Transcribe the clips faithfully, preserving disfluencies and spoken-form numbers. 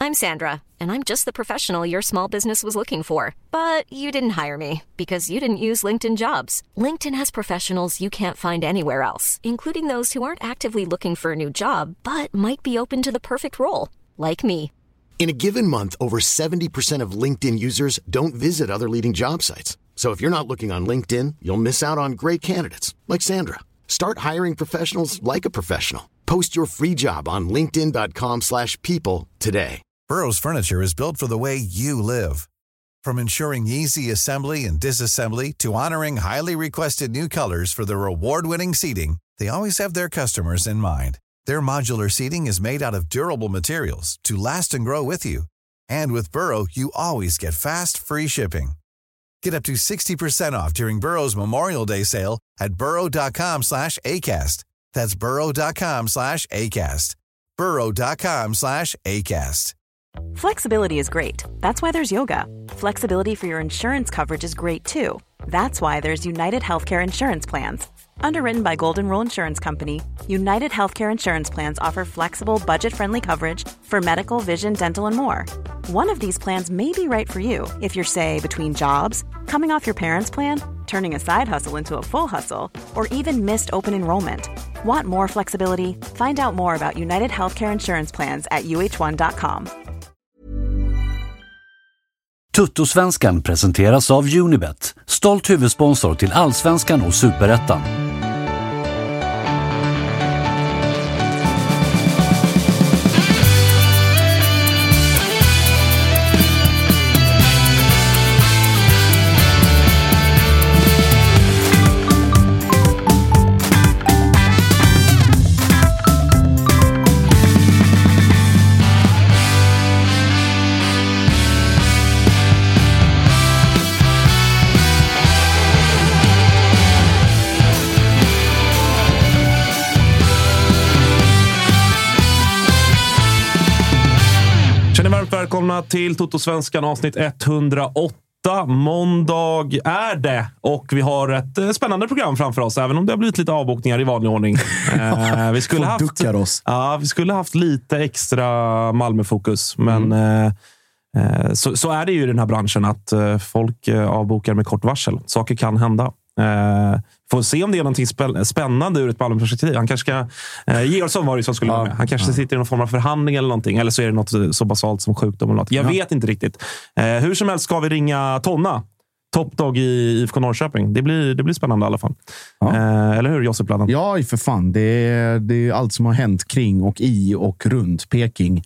I'm Sandra, and I'm just the professional your small business was looking for. But you didn't hire me because you didn't use LinkedIn Jobs. LinkedIn has professionals you can't find anywhere else, including those who aren't actively looking for a new job, but might be open to the perfect role, like me. In a given month, over seventy percent of LinkedIn users don't visit other leading job sites. So if you're not looking on LinkedIn, you'll miss out on great candidates like Sandra. Start hiring professionals like a professional. Post your free job on linkedin dot com slash people today. Burrow's furniture is built for the way you live. From ensuring easy assembly and disassembly to honoring highly requested new colors for their award-winning seating, they always have their customers in mind. Their modular seating is made out of durable materials to last and grow with you. And with Burrow, you always get fast, free shipping. Get up to sixty percent off during Burrow's Memorial Day sale at burrow dot com slash ACAST. That's burrow dot com slash ACAST. burrow dot com slash ACAST. Flexibility is great. That's why there's yoga. Flexibility for your insurance coverage is great too. That's why there's United Healthcare Insurance Plans. Underwritten by Golden Rule Insurance Company, United Healthcare Insurance Plans offer flexible, budget-friendly coverage for medical, vision, dental, and more. One of these plans may be right for you if you're, say, between jobs, coming off your parents' plan, turning a side hustle into a full hustle, or even missed open enrollment. Want more flexibility? Find out more about United Healthcare Insurance Plans at u h one dot com. Tuttosvenskan presenteras av Unibet, stolt huvudsponsor till Allsvenskan och Superettan. Välkomna till Toto-svenskan avsnitt etthundraåtta. Måndag är det och vi har ett spännande program framför oss, även om det har blivit lite avbokningar i vanlig ordning. eh, vi, skulle haft, oss. Ja, vi skulle haft lite extra Malmö-fokus, men mm. eh, så, så är det ju i den här branschen att eh, folk eh, avbokar med kort varsel. Saker kan hända. Eh, får se om det är någonting spä- spännande ur ett Malmö-perspektiv. Han kanske ska eh, Georgsson var det som skulle ja, vara med. Han kanske ja. sitter i någon form av förhandling eller någonting, eller så är det något så basalt som sjukdom eller något. Jag ja. vet inte riktigt. Eh, hur som helst ska vi ringa Tonna, toppdag i I F K Norrköping. Det blir, det blir spännande i alla fall. Ja. Eh, eller hur, Josip Ladan? Ja, för fan. Det är, det är allt som har hänt kring och i och runt Peking.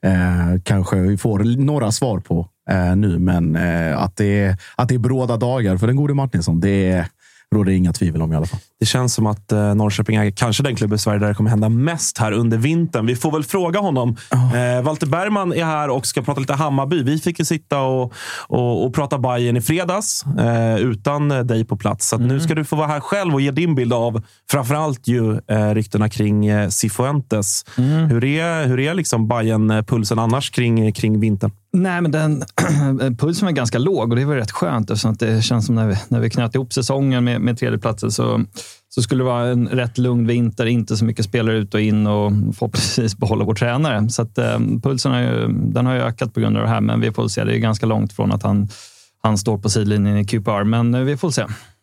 Eh, kanske vi får några svar på eh, nu, men eh, att, det är, att det är bråda dagar för den gode Martinsson, det är råder inga tvivel om i alla fall. Det känns som att eh, Norrköping är kanske den klubb i Sverige där det kommer hända mest här under vintern. Vi får väl fråga honom. Oh. Eh, Walter Bergman är här och ska prata lite Hammarby. Vi fick ju sitta och, och, och prata Bayern i fredags eh, utan dig på plats. Så att mm. nu ska du få vara här själv och ge din bild av framförallt ju eh, ryktena kring eh, Cifuentes. Mm. Hur är, hur är liksom Bayern-pulsen annars kring, kring vintern? Nej, men den pulsen var ganska låg och det var rätt skönt eftersom att det känns som när vi, när vi knöt ihop säsongen med, med tredjeplatsen så, så skulle det vara en rätt lugn vinter, inte så mycket spelare ut och in och förhoppningsvis behålla vår tränare. Så att eh, pulsen har ju, den har ju ökat på grund av det här, men vi får se. Det är ganska långt från att han, han står på sidlinjen i Q P R, men vi får se.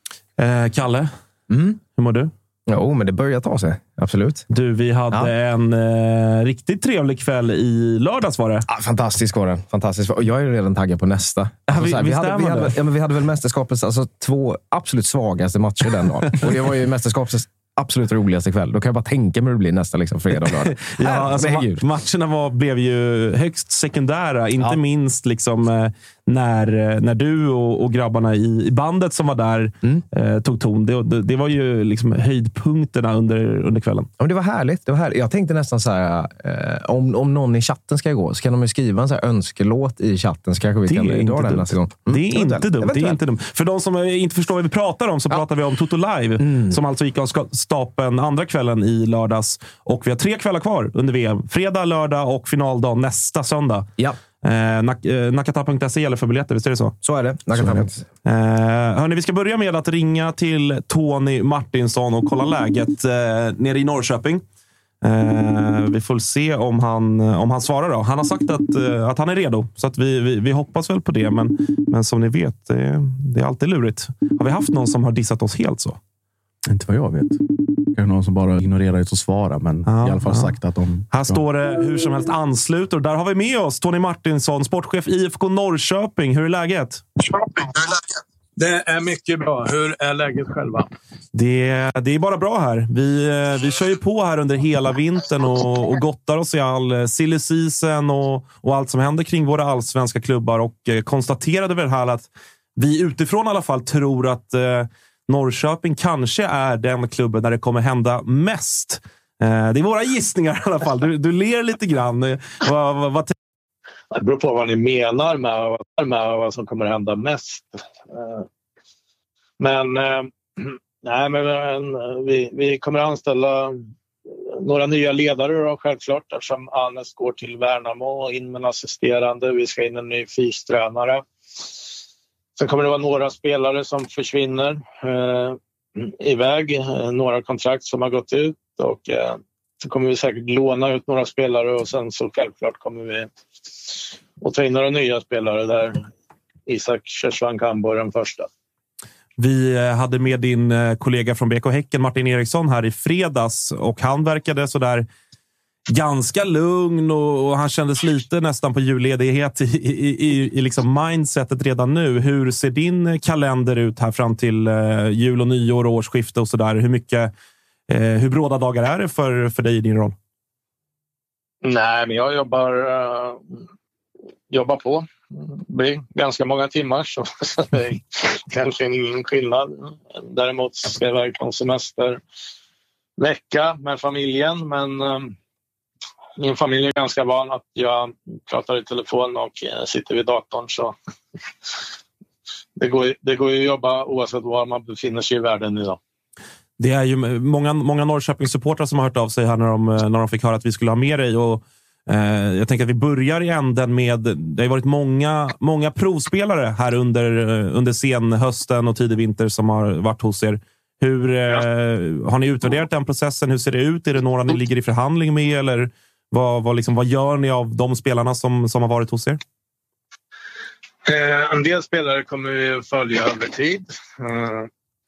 Eh, Kalle, mm. hur mår du? Jo, men det börjar ta sig. Absolut. Du, vi hade ja. en eh, riktigt trevlig kväll i lördags var det. Ja, fantastisk var det. Fantastisk. Och jag är redan taggad på nästa. Alltså, vi, så här, vi, hade, vi, hade, ja, men vi hade väl mästerskapets alltså, två absolut svagaste matcher den dagen. Och det var ju mästerskapets absolut roligaste kväll. Då kan jag bara tänka mig hur det blir nästa liksom, fredag. ja, alltså, ma- matcherna var, blev ju högst sekundära. Inte ja. minst liksom, eh, när, när du och, och grabbarna i, i bandet som var där mm. eh, tog ton. Det, det, det var ju liksom höjdpunkterna under, under kvällen. Ja, det var härligt. Det var härligt. Jag tänkte nästan så här, eh, om, om någon i chatten ska gå så kan de ju skriva en så här önskelåt i chatten så kanske vi kan dra den nästa gång. Mm. Det är inte dumt. Det är inte dumt. För de som inte förstår vad vi pratar om så ja. pratar vi om Toto Live mm. som alltså gick av stapeln andra kvällen i lördags. Och vi har tre kvällar kvar under V M. Fredag, lördag och finaldag nästa söndag. Ja. Eh, nak- nakata punkt se eller för biljetter, visst är det så? Så är det. Nakata. Eh, hörni, vi ska börja med att ringa till Tony Martinsson och kolla läget eh, nere i Norrköping. Eh, vi får se om han, om han svarar då. Han har sagt att, eh, att han är redo. Så att vi, vi, vi hoppas väl på det. Men, men som ni vet, det, det är alltid lurigt. Har vi haft någon som har dissat oss helt så? Inte vad jag vet. Det är någon som bara ignorerar det och svarar. Men ja, i alla fall ja. sagt att de... Här står det hur som helst ansluter. Där har vi med oss Tony Martinsson, sportchef I F K Norrköping. Hur är läget? Det är mycket bra. Hur är läget själva? Det, det är bara bra här. Vi, vi kör ju på här under hela vintern och, och gottar oss i all silly season och, och allt som händer kring våra allsvenska klubbar. Och konstaterade väl här att vi utifrån i alla fall tror att eh, Norrköping kanske är den klubben där det kommer hända mest. Eh, det är våra gissningar i alla fall. Du, du ler lite grann. Vad, vad, vad Det beror på vad ni menar med, med vad som kommer hända mest. Men, nej, men vi, vi kommer att anställa några nya ledare då, självklart. Eftersom Anes går till Värnamo och in med en assisterande. Vi ska in en ny fystränare. Sen kommer det vara några spelare som försvinner eh, iväg. Några kontrakt som har gått ut. Och eh, så kommer vi säkert låna ut några spelare. Och sen så självklart kommer vi att ta in några nya spelare där. Isak Körsvan Kambo är den första. Vi hade med din kollega från B K Häcken, Martin Eriksson, här i fredags. Och han verkade så där ganska lugn och, och han kändes lite nästan på julledighet i, i, i, i liksom mindsetet redan nu. Hur ser din kalender ut här fram till uh, jul och nyår och årsskifte och sådär? Hur mycket, uh, hur bråda dagar är det för, för dig i din roll? Nej, men jag jobbar, uh, jobbar på. Det blir ganska många timmar så, så det är kanske ingen skillnad. Däremot ska jag vara på semestervecka med familjen, men um, min familj är ganska van att jag pratar i telefon och uh, sitter vid datorn, så det går, det går ju att jobba oavsett var man befinner sig i världen idag. Det är ju många, många Norrköping-supportrar som har hört av sig här när de, när de fick höra att vi skulle ha med dig. Och, eh, jag tänker att vi börjar i änden med... Det har varit många, många provspelare här under, under senhösten och tidig vinter som har varit hos er. Hur, eh, ja. Har ni utvärderat den processen? Hur ser det ut? Är det några ni ligger i förhandling med? Eller vad, vad, liksom, vad gör ni av de spelarna som, som har varit hos er? Eh, en del spelare kommer vi följa över tid. Eh,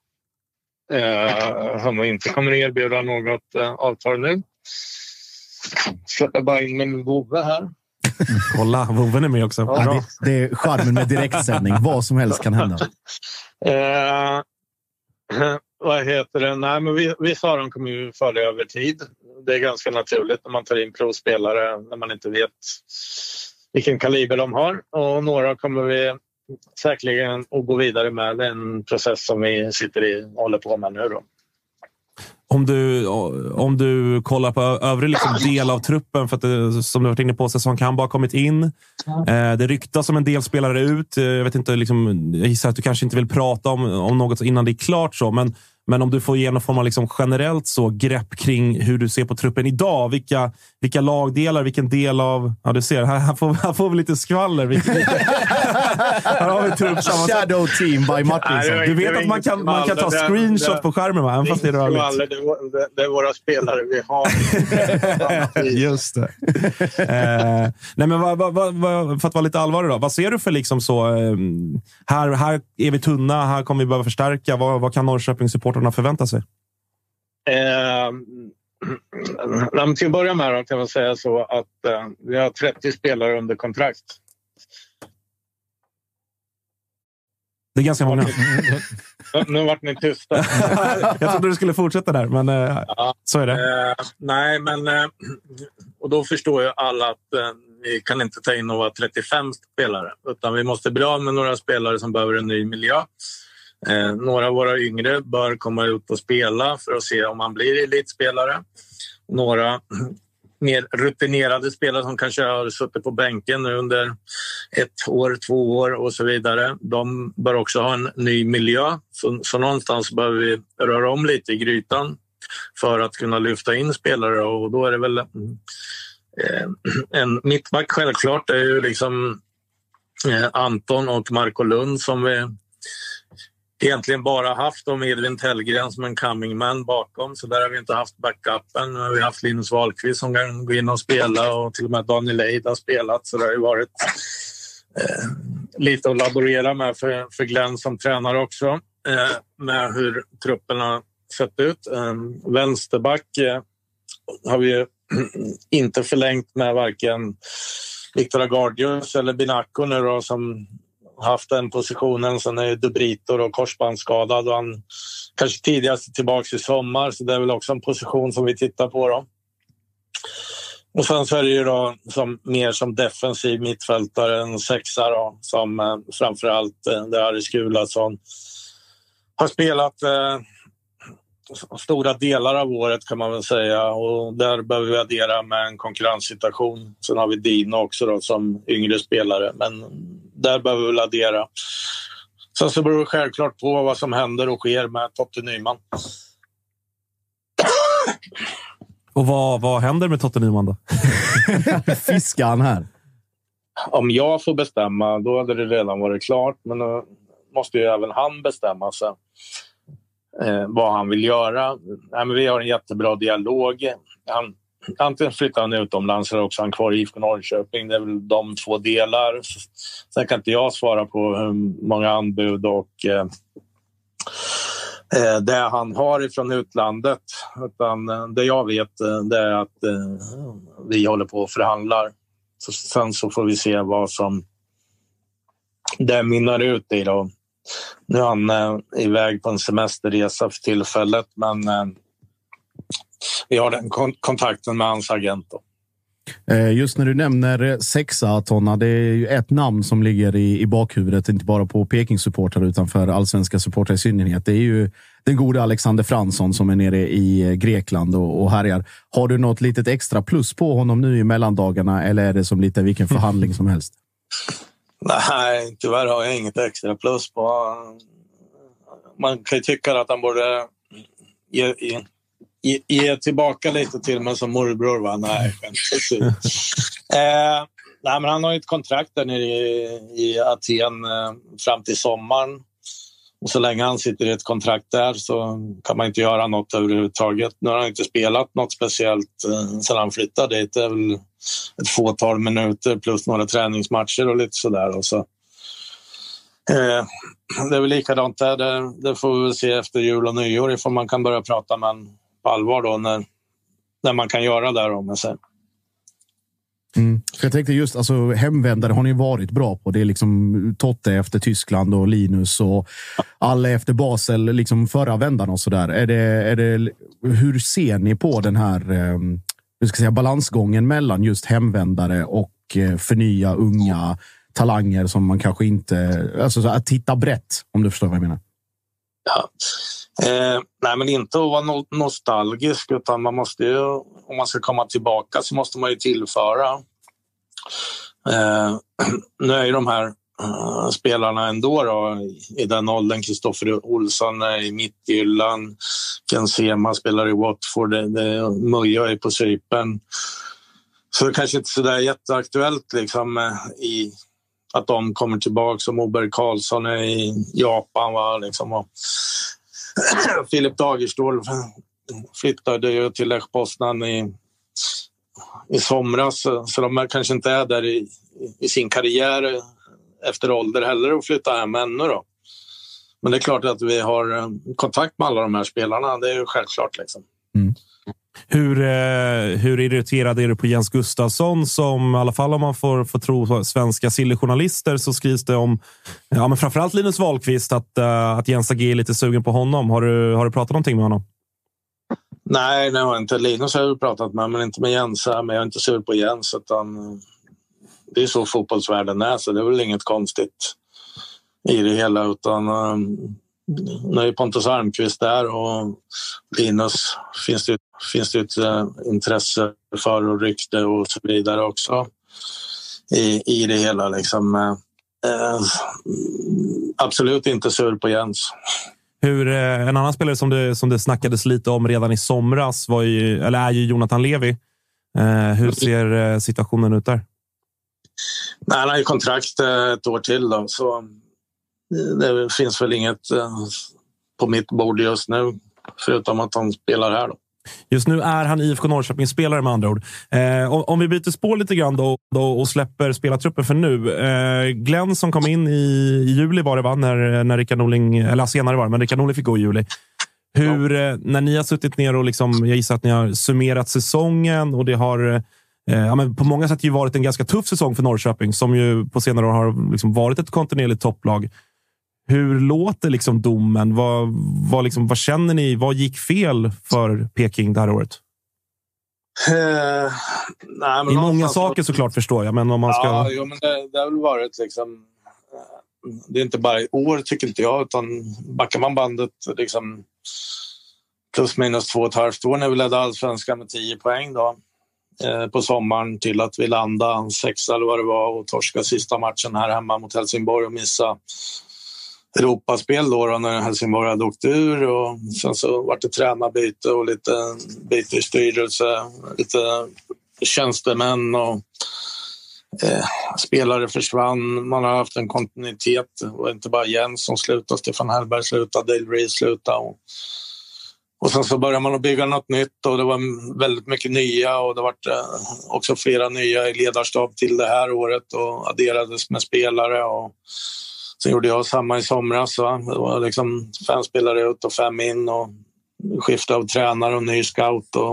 eh, han inte kommer erbjuda något eh, avtal nu. Släpper bara in min vovve här. Kolla, vovven är med också. Ja, det, det är charmen med direktsändning. Vad som helst kan hända. Eh, vad heter det? Nej, men vi, vi sa de kommer ju följa över tid. Det är ganska naturligt när man tar in provspelare när man inte vet vilken kaliber de har. Och några kommer vi säkerligen att gå vidare med den process som vi sitter i och håller på med nu då. Om du, om du kollar på övrig liksom del av truppen, för att det, som du varit inne på, säsong kan bara kommit in. Eh, det ryktas som en del spelare ut. Jag vet inte, liksom, jag gissar att du kanske inte vill prata om, om något innan det är klart så, men, men om du får ge någon form av liksom generellt så grepp kring hur du ser på truppen idag. Vilka, vilka lagdelar, vilken del av... Ja, du ser, här, här, får, här får vi lite skvaller. Vilka, här har vi truppsammansättning. Shadow team by Martinsson. Du vet att man kan, man kan ta screenshot det, på skärmen, va? Även fast det är rörligt. Det, det är våra spelare vi har. Just det. eh, nej, men vad, vad, vad, för att vara lite allvarlig då. Vad ser du för liksom så... Eh, här, här är vi tunna, här kommer vi behöva förstärka. Vad, vad kan Norrköping-supporterna förvänta sig? Eh, till att börja med då, kan man säga så att eh, vi har trettio spelare under kontrakt. Det är ganska många. Nu vart ni tysta. Jag trodde du skulle fortsätta där, men eh, ja, så är det. Eh, nej, men eh, och då förstår ju alla att eh, vi kan inte ta in några trettiofem spelare, utan vi måste bli av med några spelare som behöver en ny miljö. Eh, några av våra yngre bör komma ut och spela för att se om man blir elitspelare. Några mer rutinerade spelare som kanske har suttit på bänken nu under ett år, två år och så vidare. De bör också ha en ny miljö. Så, så någonstans behöver vi röra om lite i grytan för att kunna lyfta in spelare. Och då är det väl eh, en mittback självklart. Det är ju liksom eh, Anton och Marco Lund som vi egentligen bara haft om Edvin Tellgren som en coming man bakom, så där har vi inte haft backupen. Nu har vi haft Linus Wahlqvist som kan gå in och spela, och till och med Daniel Eid har spelat, så det har ju varit eh, lite att laborera med för, för Glenn som tränare också, eh, med hur truppen har sett ut. Eh, vänsterback eh, har vi ju inte förlängt med varken Victor Agardius eller Binacco nu då, som haft den positionen. Sen är Dubrito och korsbandsskadad och han kanske tidigast tillbaka i sommar, så det är väl också en position som vi tittar på då. Och sen så är det ju då som, mer som defensiv mittfältare, en sexa då, som eh, framförallt eh, det är Skulason har spelat eh, stora delar av året kan man väl säga, och där behöver vi addera med en konkurrenssituation. Sen har vi Dino också då som yngre spelare, men där behöver vi väl addera. Sen så beror det självklart på vad som händer och sker med Totte Nyman. Och vad, vad händer med Totte Nyman då? Fiskar han här? Om jag får bestämma, då hade det redan varit klart, men då måste ju även han bestämma sig. Eh, vad han vill göra. Nej, men vi har en jättebra dialog. Han, antingen flyttar han utomlands eller också han kvar i I F K Norrköping. Det är väl de två delar. Sen kan inte jag svara på hur många anbud och eh, eh, det han har ifrån utlandet. Utan eh, det jag vet eh, det är att eh, vi håller på och förhandlar. Så, sen så får vi se vad som det mynnar ut i då. Nu är han eh, iväg på en semesterresa för tillfället, men eh, vi har den kon- kontakten med hans agent då. Eh, just när du nämner sexa, Tonna, det är ju ett namn som ligger i, i bakhuvudet, inte bara på Peking-supportrar utan för allsvenska supportrar i synnerhet. Det är ju den gode Alexander Fransson som är nere i Grekland och, och härjar. Har du något litet extra plus på honom nu i mellandagarna, eller är det som lite vilken förhandling som helst? Nej, tyvärr har jag inget extra plus på. Man kan ju tycka att han borde ge, ge, ge tillbaka lite till mig som morbror, va? Nej, eh, nej, men han har ju ett kontrakt där nere i, i Aten eh, fram till sommaren. Och så länge han sitter i ett kontrakt där så kan man inte göra något överhuvudtaget. Nu har han inte spelat något speciellt eh, sedan han flyttade dit. Det är väl ett fåtal minuter plus några träningsmatcher och lite sådär. Och så. Eh, det är väl likadant där. Det, det får vi väl se efter jul och nyår ifall man kan börja prata med en på allvar då när, när man kan göra det om jag säger. Mm. För jag tänkte just, alltså hemvändare har ni varit bra på. Det är liksom Totte efter Tyskland och Linus och alla efter Basel, liksom förra vändan och sådär. Är det, är det, hur ser ni på den här eh, hur ska jag säga, balansgången mellan just hemvändare och eh, förnya unga talanger som man kanske inte, alltså så att titta brett, om du förstår vad jag menar. Ja. Eh, nej, men inte att vara no- nostalgisk, utan man måste ju, om man ska komma tillbaka så måste man ju tillföra. Eh, nu är ju de här uh, spelarna ändå då, i, i den åldern. Kristoffer Olsson är i Midtjylland, Ken Sema spelar i Watford, det, det, Möja är på Cypern. Så det kanske inte så där jätteaktuellt liksom, eh, i att de kommer tillbaka, som Oberg Karlsson är i Japan, va, liksom, och Filip Dagerstål flyttade ju till Lech Poznan i, i somras, så de kanske inte är där i, i sin karriär efter ålder heller och flytta hem ännu då. Men det är klart att vi har kontakt med alla de här spelarna, det är ju självklart liksom. Mm. Hur, eh, hur irriterad är du på Jens Gustafsson som, i alla fall om man får, får tro svenska sillejournalister, så skrivs det om ja, men framförallt Linus Wahlqvist att, uh, att Jens Agi är lite sugen på honom. Har du, har du pratat någonting med honom? Nej, det har inte. Linus har jag pratat med, men inte med Jens. Men jag är inte sur på Jens, utan det är så fotbollsvärlden är, så det är väl inget konstigt i det hela, utan um, nu är Pontus Almqvist där och Linus finns det, finns det ett uh, intresse för och rykte och så vidare också i, i det hela liksom. Uh, absolut inte sur på Jens. Hur, en annan spelare som det, som det snackades lite om redan i somras var ju, eller är ju Jonathan Levi. Eh, hur ser situationen ut där? Nej, han har ju kontrakt ett år till då, så det finns väl inget eh, på mitt bord just nu, förutom att han spelar här då. Just nu är han I F K Norrköping-spelare med andra ord. Eh, om, om vi byter spår lite grann då, då och släpper spelartruppen för nu. Eh, Glenn som kom in i, i juli var det va? När, när Rickard Norling, eller senare var det, men Rickard Norling fick gå i juli. Hur, ja. eh, när ni har suttit ner och liksom, jag gissar att ni har summerat säsongen och det har eh, ja, men på många sätt ju varit en ganska tuff säsong för Norrköping som ju på senare år har liksom varit ett kontinuerligt topplag. Hur låter liksom domen? Vad, vad, liksom, vad känner ni? Vad gick fel för Peking det här året? Eh, nej, men I många saker såklart förstår jag, men om man ska... Ja, jo, men det, det har väl varit liksom... Det är inte bara i år tycker inte jag, utan backar man bandet liksom plus minus två och ett halvt år när vi ledde allsvenskan med tio poäng då eh, på sommaren till att vi landade sex eller vad det var och torska sista matchen här hemma mot Helsingborg och missa Europaspel då, då när Helsingborg hade åkt ur och sen så var det tränarbyte och lite byte i styrelse, lite tjänstemän och eh, spelare försvann. Man har haft en kontinuitet och inte bara Jens som slutade, Stefan Hellberg slutade, Dale Reed slutade och, och sen så började man att bygga något nytt och det var väldigt mycket nya och det var eh, också flera nya i ledarstab till det här året och adderades med spelare och sen gjorde jag samma i somras. Va? Det var liksom fem spelare ut och fem in och skifte av tränare och ny scout. Och,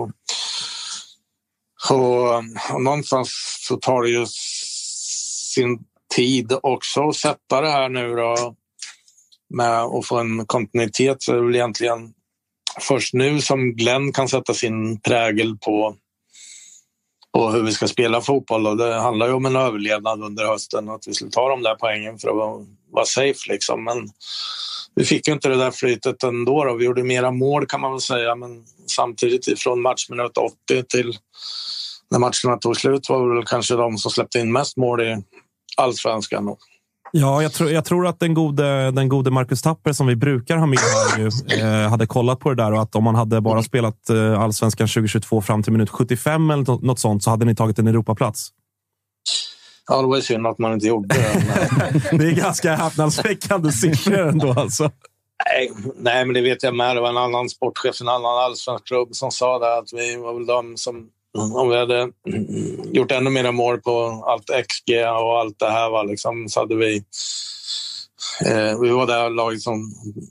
och, och någonstans så tar det ju sin tid också att sätta det här nu då med att få en kontinuitet. Så är det väl egentligen först nu som Glenn kan sätta sin prägel på och hur vi ska spela fotboll. Och det handlar ju om en överlevnad under hösten att vi skulle ta de där poängen för att vara, vara safe liksom. Men vi fick ju inte det där flytet ändå då. Vi gjorde mera mål kan man väl säga, men samtidigt från matchminut åttio till när matcherna tog slut var det väl kanske de som släppte in mest mål i allsvenskan då. Ja, jag tror, jag tror att den gode, den gode Marcus Tapper som vi brukar ha med här ju, eh, hade kollat på det där och att om man hade bara spelat eh, allsvenskan tjugohundratjugotvå fram till minut sjuttiofem eller något, något sånt så hade ni tagit en Europaplats. Ja, det var ju synd att man inte gjorde det. Men... det är ganska häpnadsväckande siffror ändå alltså. Nej, nej, men det vet jag med. Det var en annan sportchef, en annan allsvensk klubb som sa det att vi var väl de som om vi hade gjort ännu mer mål på allt X G och allt det här var liksom, så hade vi eh, vi var där laget som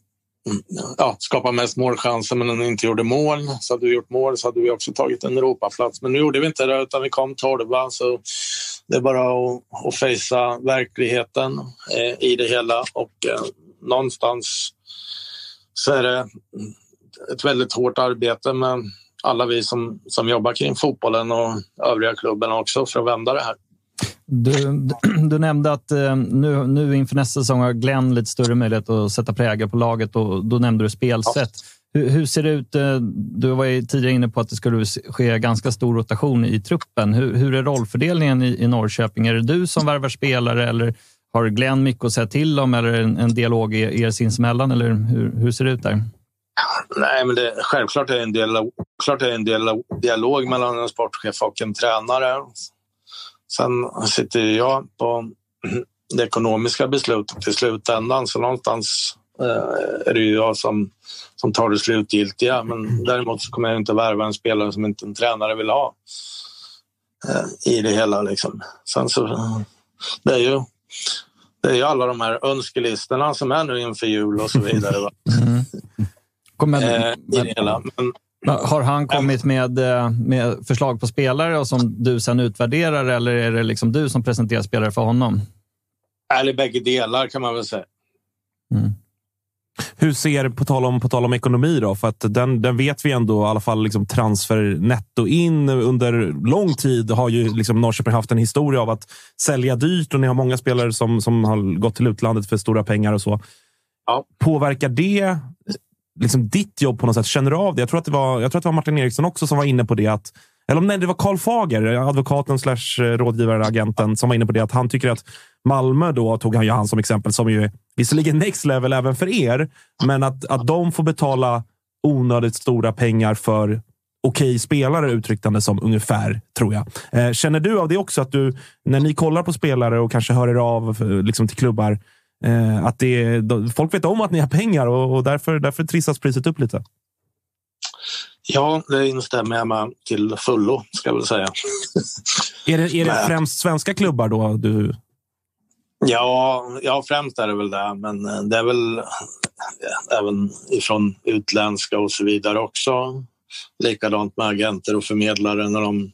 ja, skapade mest målchanser men inte gjorde mål. Så hade vi gjort mål så hade vi också tagit en Europaplats. Men nu gjorde vi inte det utan vi kom tolva, så det är bara att, att fejsa verkligheten eh, i det hela och eh, någonstans så är det ett väldigt hårt arbete med alla vi som, som jobbar kring fotbollen och övriga klubben också för att vända det här. Du, du nämnde att nu, nu inför nästa säsong har Glenn lite större möjlighet att sätta prägel på laget och då nämnde du spelsätt. Ja. Hur, hur ser det ut? Du var ju tidigare inne på att det skulle ske ganska stor rotation i truppen. Hur, hur är rollfördelningen i, i Norrköping? Är det du som värvar spelare eller har Glenn mycket att säga till om eller en, en dialog er, er sinsemellan? Eller hur, hur ser det ut där? Nej, men det, självklart är det en del, klart är det en del dialog mellan en sportchef och en tränare. Sen sitter jag på det ekonomiska beslutet i slutändan, så någonstans eh, är det ju jag som, som tar det slutgiltiga. Men däremot så kommer jag inte värva en spelare som inte en tränare vill ha eh, i det hela. Liksom. Sen så, det är ju det är ju alla de här önskelistorna som är nu inför jul och så vidare. Va? Mm. Men, eh, i det hela. Men, har han kommit med, med förslag på spelare och som du sen utvärderar eller är det liksom du som presenterar spelare för honom? Eller bägge delar kan man väl säga. Mm. Hur ser, på tal om, på tal om ekonomi då, för att den, den vet vi ändå i alla fall liksom transfer netto in under lång tid har ju liksom Norrköping haft en historia av att sälja dyrt och ni har många spelare som, som har gått till utlandet för stora pengar och så. Ja. Påverkar det liksom ditt jobb på något sätt? Känner du av det? Jag tror att det var, jag tror att det var Martin Eriksson också som var inne på det att, eller om nej, det var Karl Fager, advokaten slash rådgivare, agenten, som var inne på det att han tycker att Malmö då, tog han ju han som exempel, som ju visserligen next level även för er, men att, att de får betala onödigt stora pengar för okej spelare, uttryckande som ungefär, tror jag. Eh, känner du av det också att du, när ni kollar på spelare och kanske hör er av liksom till klubbar, eh, att det är, folk vet om att ni har pengar och, och därför, därför trissas priset upp lite. Ja, det instämmer jag med till fullo, ska jag väl säga. Är det, är det främst svenska klubbar då? Du... Ja, ja, främst är det väl det. Men det är väl ja, även ifrån utländska och så vidare också. Likadant med agenter och förmedlare när de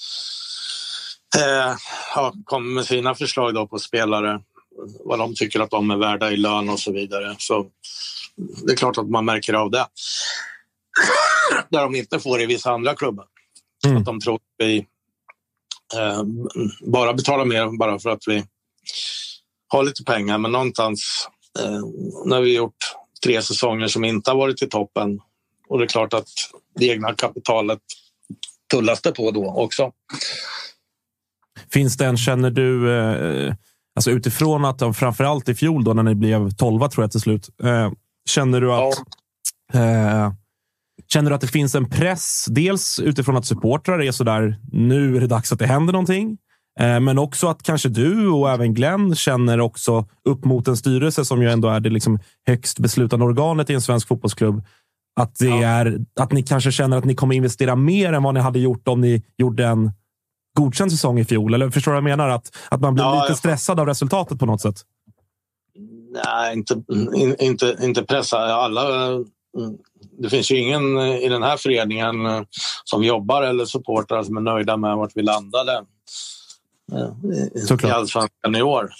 eh, ja, kommer med sina förslag då på spelare. Vad de tycker att de är värda i lön och så vidare. Så det är klart att man märker av det. Där de inte får i vissa andra klubbar. Mm. Att de tror att vi eh, bara betalar mer bara för att vi har lite pengar. Men någonstans eh, när vi gjort tre säsonger som inte har varit i toppen. Och det är klart att det egna kapitalet tullas det på då också. Finns det en, känner du, eh, alltså utifrån att framförallt i fjol då när ni blev tolva tror jag till slut. Eh, känner du att... Ja. Eh, Känner du att det finns en press, dels utifrån att supportrar är så där, nu är det dags att det händer någonting. Eh, men också att kanske du och även Glenn känner också upp mot en styrelse som ju ändå är det liksom högst beslutande organet i en svensk fotbollsklubb. Att, det ja. är, att ni kanske känner att ni kommer investera mer än vad ni hade gjort om ni gjorde en godkänd säsong i fjol. Eller förstår du vad jag menar? Att, att man blir ja, lite stressad av resultatet på något sätt. Nej, inte, in, inte, inte pressa. Alla... Det finns ju ingen i den här föreningen som jobbar eller supportrar som är nöjda med vart vi landade i Allsvenskan i år.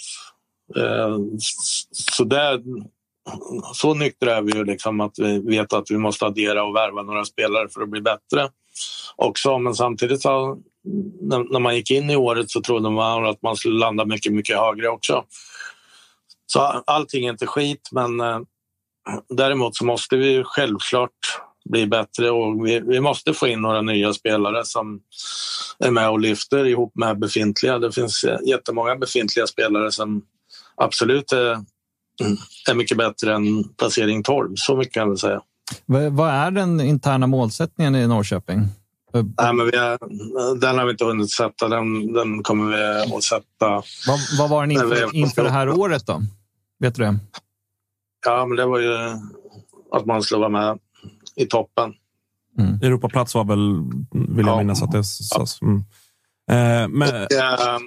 Så, där, så nyktra är vi ju liksom att vi vet att vi måste addera och värva några spelare för att bli bättre också. Men samtidigt så, när man gick in i året så trodde man att man skulle landa mycket, mycket högre också. Så allting är inte skit, men däremot så måste vi självklart bli bättre och vi, vi måste få in några nya spelare som är med och lyfter ihop med befintliga. Det finns jättemånga befintliga spelare som absolut är, är mycket bättre än placering tolv. Så mycket kan jag väl säga. V- vad är den interna målsättningen i Norrköping? Nej, men vi är, den har vi inte hunnit sätta. Den, den kommer vi att sätta. Vad, vad var den inför, inför det här året då? Vet du det? Ja, men det var ju att man skulle vara med i toppen. Mm. Europaplats var väl, vill jag ja. minnas att det sades. Mm. Eh, men... Och, äh,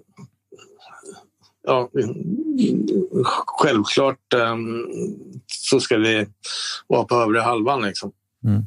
ja, självklart äh, så ska vi vara på övre halvan liksom. Mm.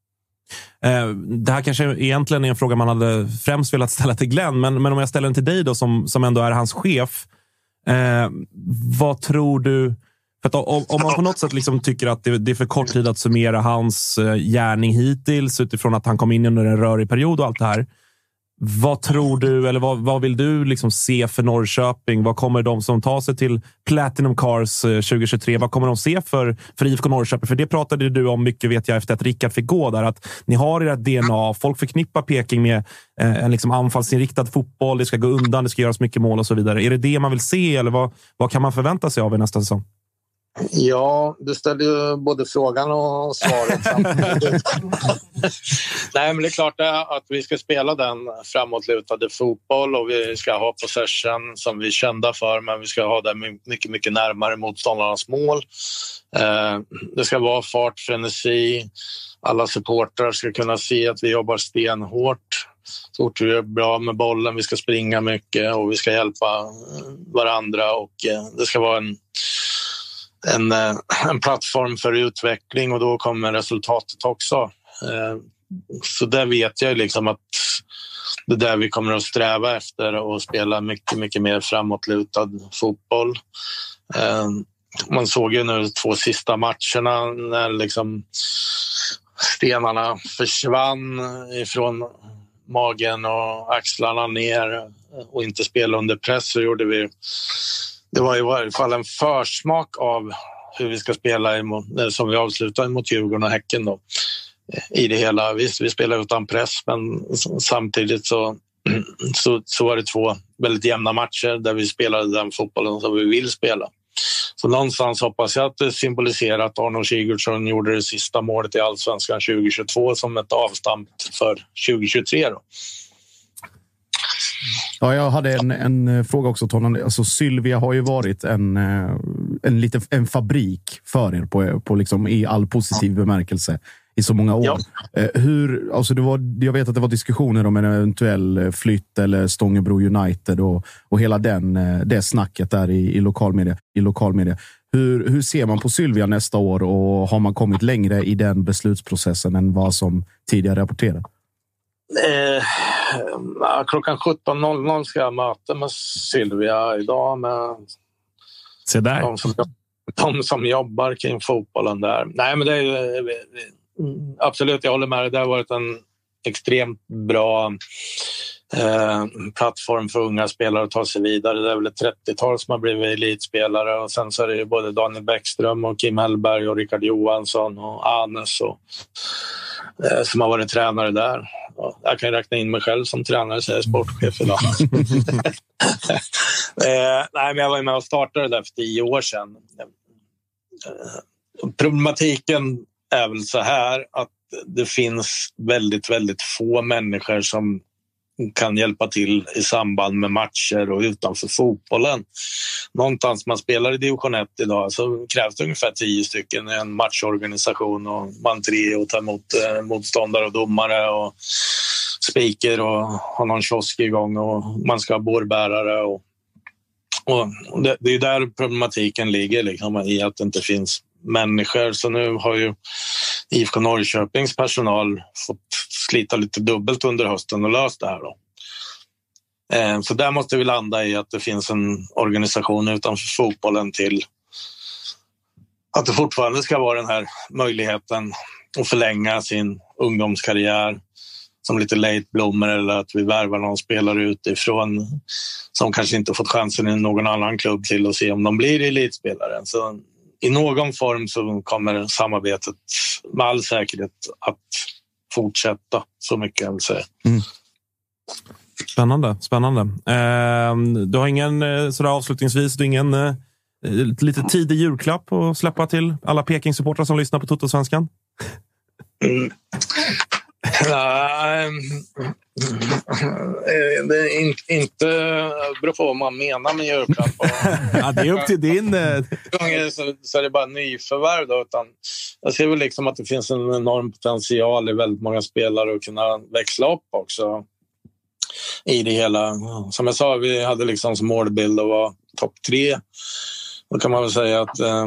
Eh, det här kanske egentligen är en fråga man hade främst velat ställa till Glenn, men, men om jag ställer den till dig då som, som ändå är hans chef. Eh, vad tror du... För att om, om man på något sätt liksom tycker att det, det är för kort tid att summera hans eh, gärning hittills utifrån att han kom in under en rörig period och allt det här. Vad tror du, eller vad, vad vill du liksom se för Norrköping? Vad kommer de som tar sig till Platinum Cars eh, tjugo tjugotre, vad kommer de se för, för I F K Norrköping? För det pratade du om mycket, vet jag, efter att Rickard fick gå där. Att ni har ert D N A, folk förknippar Peking med eh, en liksom anfallsinriktad fotboll, det ska gå undan, det ska göras mycket mål och så vidare. Är det det man vill se, eller vad, vad kan man förvänta sig av er nästa säsong? Ja, du ställer ju både frågan och svaret samtidigt. Nej, men det är klart att vi ska spela den framåtlutade fotboll och vi ska ha possession som vi är kända för, men vi ska ha det mycket, mycket närmare motståndarnas mål. Det ska vara fart, frenesi. Alla supportrar ska kunna se att vi jobbar stenhårt. Så fort vi gör bra med bollen, vi ska springa mycket och vi ska hjälpa varandra och det ska vara en En, en plattform för utveckling och då kommer resultatet också. Så där vet jag liksom att det är där vi kommer att sträva efter och spela mycket, mycket mer framåtlutad fotboll. Man såg ju nu de två sista matcherna när liksom stenarna försvann ifrån magen och axlarna ner och inte spela under press, så gjorde vi. Det var i varje fall en försmak av hur vi ska spela emot, som vi avslutar mot Djurgården och Häcken då. I det hela, visst vi spelar utan press, men samtidigt så, så, så var det två väldigt jämna matcher där vi spelade den fotbollen som vi vill spela. Så någonstans hoppas jag att det symboliserar att Arnold Sigurdsson gjorde det sista målet i Allsvenskan tjugo tjugotvå som ett avstamp för tjugo tjugotre då. Ja, jag hade en, en fråga också, Tonan. Alltså, Sylvia har ju varit en, en, lite, en fabrik för er på, på liksom, i all positiv bemärkelse i så många år. Ja. Hur, alltså det var, jag vet att det var diskussioner om en eventuell flytt eller Stångebro United och, och hela den, det snacket där i, i, lokalmedia, i lokalmedia. Hur, hur ser man på Sylvia nästa år och har man kommit längre i den beslutsprocessen än vad som tidigare rapporterats? Eh, klockan sjutton noll noll ska jag möta med Sylvia idag med Se där. De, som, de som jobbar kring fotbollen där. Nej, men det är absolut, jag håller med dig. Det har varit en extremt bra eh, plattform för unga spelare att ta sig vidare. Det är väl ett trettiotal som har blivit elitspelare och sen så är det ju både Daniel Bäckström och Kim Hellberg och Rickard Johansson och Anes och, eh, som har varit tränare där. Jag kan räkna in mig själv som tränare, så jag är sportchef idag. eh, nej, men jag var med och startade där för tio år sedan. Eh, problematiken är väl så här att det finns väldigt, väldigt få människor som kan hjälpa till i samband med matcher och utanför fotbollen. Någonstans man spelar i division ett idag så krävs det ungefär tio stycken i en matchorganisation och man tre och tar emot eh, motståndare och domare och speaker och har någon kiosk igång och man ska ha bårbärare och, och det, det är där problematiken ligger liksom, i att det inte finns människor. Så nu har ju I F K Norrköpings personal fått slita lite dubbelt under hösten och löst det här då. Eh, så där måste vi landa i att det finns en organisation utanför fotbollen till att det fortfarande ska vara den här möjligheten att förlänga sin ungdomskarriär som lite late bloomer eller att vi värvar någon spelare utifrån som kanske inte fått chansen i någon annan klubb till att se om de blir elitspelare. Så i någon form så kommer samarbetet med all säkerhet att fortsätta, så mycket jag vill säga. Mm. Spännande, spännande. Eh, du har ingen, sådär avslutningsvis, du har ingen eh, lite tidig julklapp att släppa till alla Peking-supportrar som lyssnar på Toto-svenskan? Mm. Nej, det är inte, inte beror på vad man menar med julklapp. Ja, det är upp till din. Så, så är det bara nyförvärv då, utan jag ser väl liksom att det finns en enorm potential i väldigt många spelare att kunna växla upp också i det hela. Som jag sa, vi hade liksom som målbild att vara topp tre. Då kan man väl säga att eh,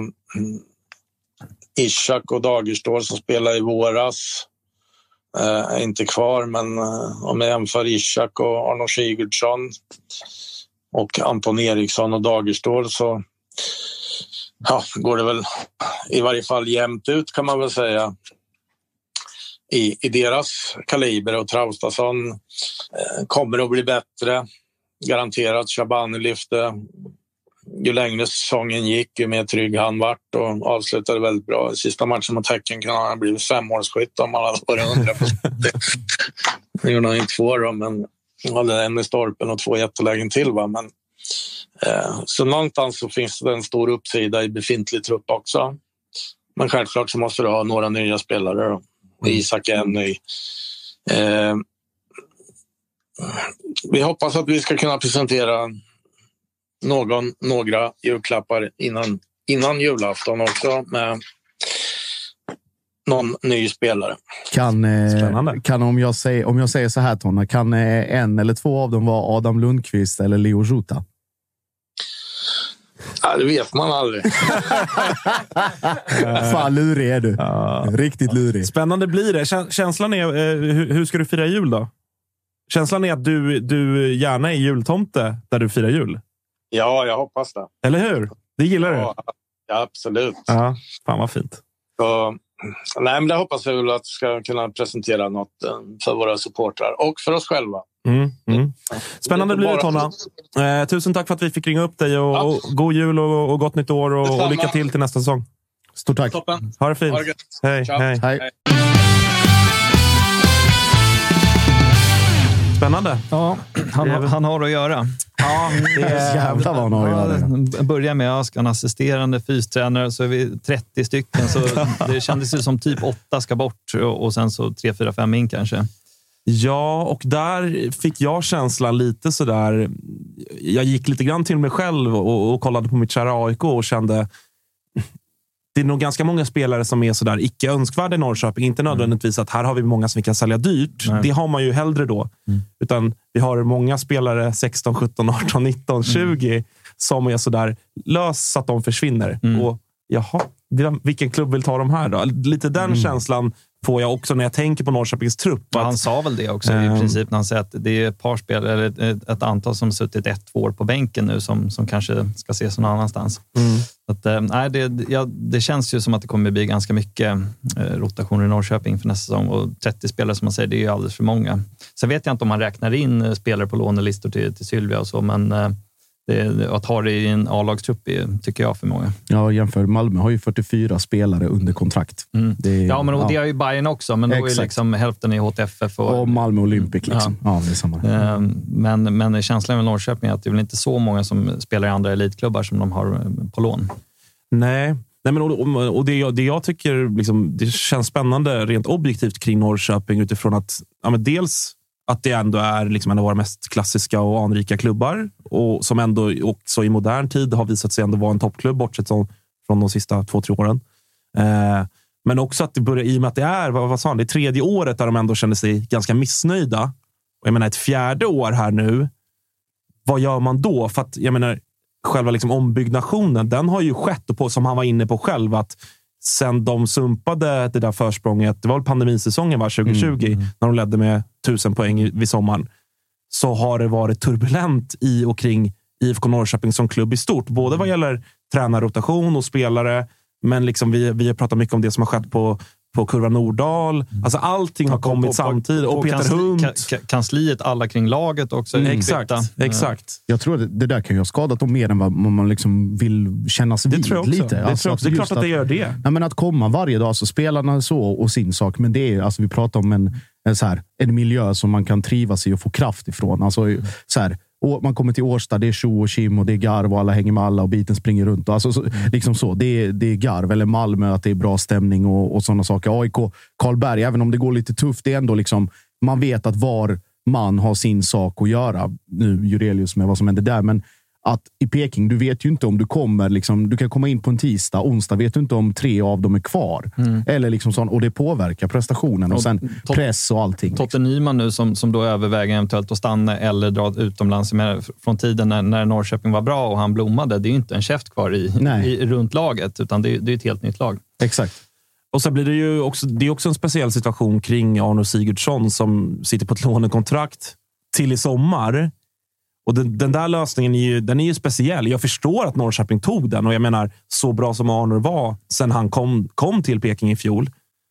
Ishak och Dagerstål som spelar i våras är inte kvar, men om jag jämför Ishak och Arno Sigurdsson och Anton Eriksson och Dagerstål så ja, går det väl i varje fall jämnt ut, kan man väl säga, i, i deras kaliber. Och Traustason eh, kommer att bli bättre, garanterat. Shabani lyfte ju längre säsongen gick, ju mer trygg han vart och avslutade väldigt bra. I sista matchen mot Häcken kan han ha blivit femårsskytt om han hade varit hundra procent. Det gjorde han inte två då, men han hade en i stolpen och två jättelägen till. Va? Men, eh, så någonstans så finns det en stor uppsida i befintlig trupp också. Men självklart så måste du ha några nya spelare då. Och Isak är en ny. Eh, vi hoppas att vi ska kunna presentera någon, några julklappar innan, innan julafton också med någon ny spelare. Kan, eh, kan om, jag säger, om jag säger så här, Tonna, kan eh, en eller två av dem vara Adam Lundqvist eller Leo Jota? Ja, det vet man aldrig. Fan, lurig är du. Ja. Riktigt lurig. Spännande blir det. Känslan är, eh, hur, hur ska du fira jul då? Känslan är att du, du gärna är jultomte där du firar jul. Ja, jag hoppas det. Eller hur? Det gillar du? Ja, ja absolut. Ja, fan vad fint. Så, nej, men det hoppas jag väl att vi ska kunna presentera något för våra supportrar och för oss själva. Mm, mm. Spännande blir det, Tonna. Eh, tusen tack för att vi fick ringa upp dig och, och god jul och, och gott nytt år och, och lycka till till nästa säsong. Stort tack. Toppen. Ha det fint. Ha det gött. Hej, hej. hej. hej. Spännande. Ja, han, har, han har att göra. Ja, det är jävla vad han har att göra. Börja med att en assisterande fystränare, så är vi trettio stycken. Så det kändes ju som typ åtta ska bort och, och sen så tre, fyra, fem in kanske. Ja, och där fick jag känslan lite sådär. Jag gick lite grann till mig själv och, och kollade på mitt kära A I K och kände, det är nog ganska många spelare som är sådär icke önskvärda i Norrköping. Inte nödvändigtvis att här har vi många som vi kan sälja dyrt. Nej. Det har man ju hellre då. Mm. Utan vi har många spelare sexton, sjutton, arton, nitton, tjugo mm. som är sådär lös så att de försvinner. Mm. Och jaha, vilken klubb vill ta dem här då? Lite den mm. känslan får jag också när jag tänker på Norrköpings trupp. Ja, att, han sa väl det också um, i princip när han säger att det är ett par spelare eller ett, ett antal som suttit ett, två år på bänken nu som, som kanske ska ses någon annanstans. Mm. Att, äh, nej, det, ja, det känns ju som att det kommer bli ganska mycket eh, rotationer i Norrköping för nästa säsong och trettio spelare som man säger, det är ju alldeles för många. Sen vet jag inte om man räknar in spelare på lånelistor till, till Sylvia och så, men eh, Det, att ha det i en A-lagstrupp är, tycker jag, för många. Ja, jämför. Malmö har ju fyrtiofyra spelare under kontrakt. Mm. Det är, ja, men och ja. det har ju Bayern också, men då Exakt. är liksom hälften i H T F F. Och, och Malmö Olympic liksom. Ja. Ja, det är samma. Men, men känslan med Norrköping är att det är väl inte så många som spelar i andra elitklubbar som de har på lån. Nej, Nej men, och, och det, jag, det jag tycker liksom, det känns spännande rent objektivt kring Norrköping utifrån att ja, men dels att det ändå är liksom en av våra mest klassiska och anrika klubbar och som ändå också i modern tid har visat sig ändå vara en toppklubb bortsett från de sista två, tre åren. Eh, men också att det börjar, i och med att det är, vad, vad sa han, det är tredje året där de ändå känner sig ganska missnöjda. Och jag menar ett fjärde år här nu, vad gör man då? För att jag menar, själva liksom ombyggnationen, den har ju skett och på, som han var inne på själv, att sen de sumpade det där försprånget, det var väl pandemisäsongen var tjugo tjugo mm. när de ledde med tusen poäng vid sommaren, så har det varit turbulent i och kring I F K Norrköping som klubb i stort, både vad gäller tränarrotation och spelare, men liksom vi, vi har pratat mycket om det som har skett på på Kurva Nordahl. Alltså allting har kommit på, på, samtidigt. Och, och Peter kansli, Hunt. Ka, kansliet, alla kring laget också. Mm. Exakt, exakt. Jag tror att det där kan ju ha skadat dem mer än vad man liksom vill kännas vid. Det tror jag också. Lite. Det, alltså, tror jag också. Det är klart att, att det gör det. Nej, men att komma varje dag, så spelarna så och sin sak. Men det är, alltså vi pratar om en, en, så här, en miljö som man kan trivas i och få kraft ifrån. Alltså så här, och man kommer till Årsta, det är tjo och kim och det är garv och alla hänger med alla och biten springer runt. Alltså, så, liksom så. Det är, det är garv. Eller Malmö, att det är bra stämning och, och sådana saker. A I K, Karlberg, även om det går lite tufft, det är ändå liksom, man vet att var man har sin sak att göra. Nu Jurelius med vad som händer där, men att i Peking, du vet ju inte om du kommer liksom, du kan komma in på en tisdag, onsdag vet du inte om tre av dem är kvar. Mm. Eller liksom sånt, och det påverkar prestationen och, och sen tot, press och allting. Totte Nyman nu som, som då överväger eventuellt att stanna eller dra utomlands med, från tiden när, när Norrköping var bra och han blommade. Det är ju inte en käft kvar i, i, runt laget, utan det är, det är ett helt nytt lag. Exakt. Och så blir det ju också, det är också en speciell situation kring Arno Sigurdsson som sitter på ett lånekontrakt till i sommar. Och den, den där lösningen är ju, den är ju speciell. Jag förstår att Norrköping tog den. Och jag menar, så bra som Arnor var sen han kom, kom till Peking i fjol.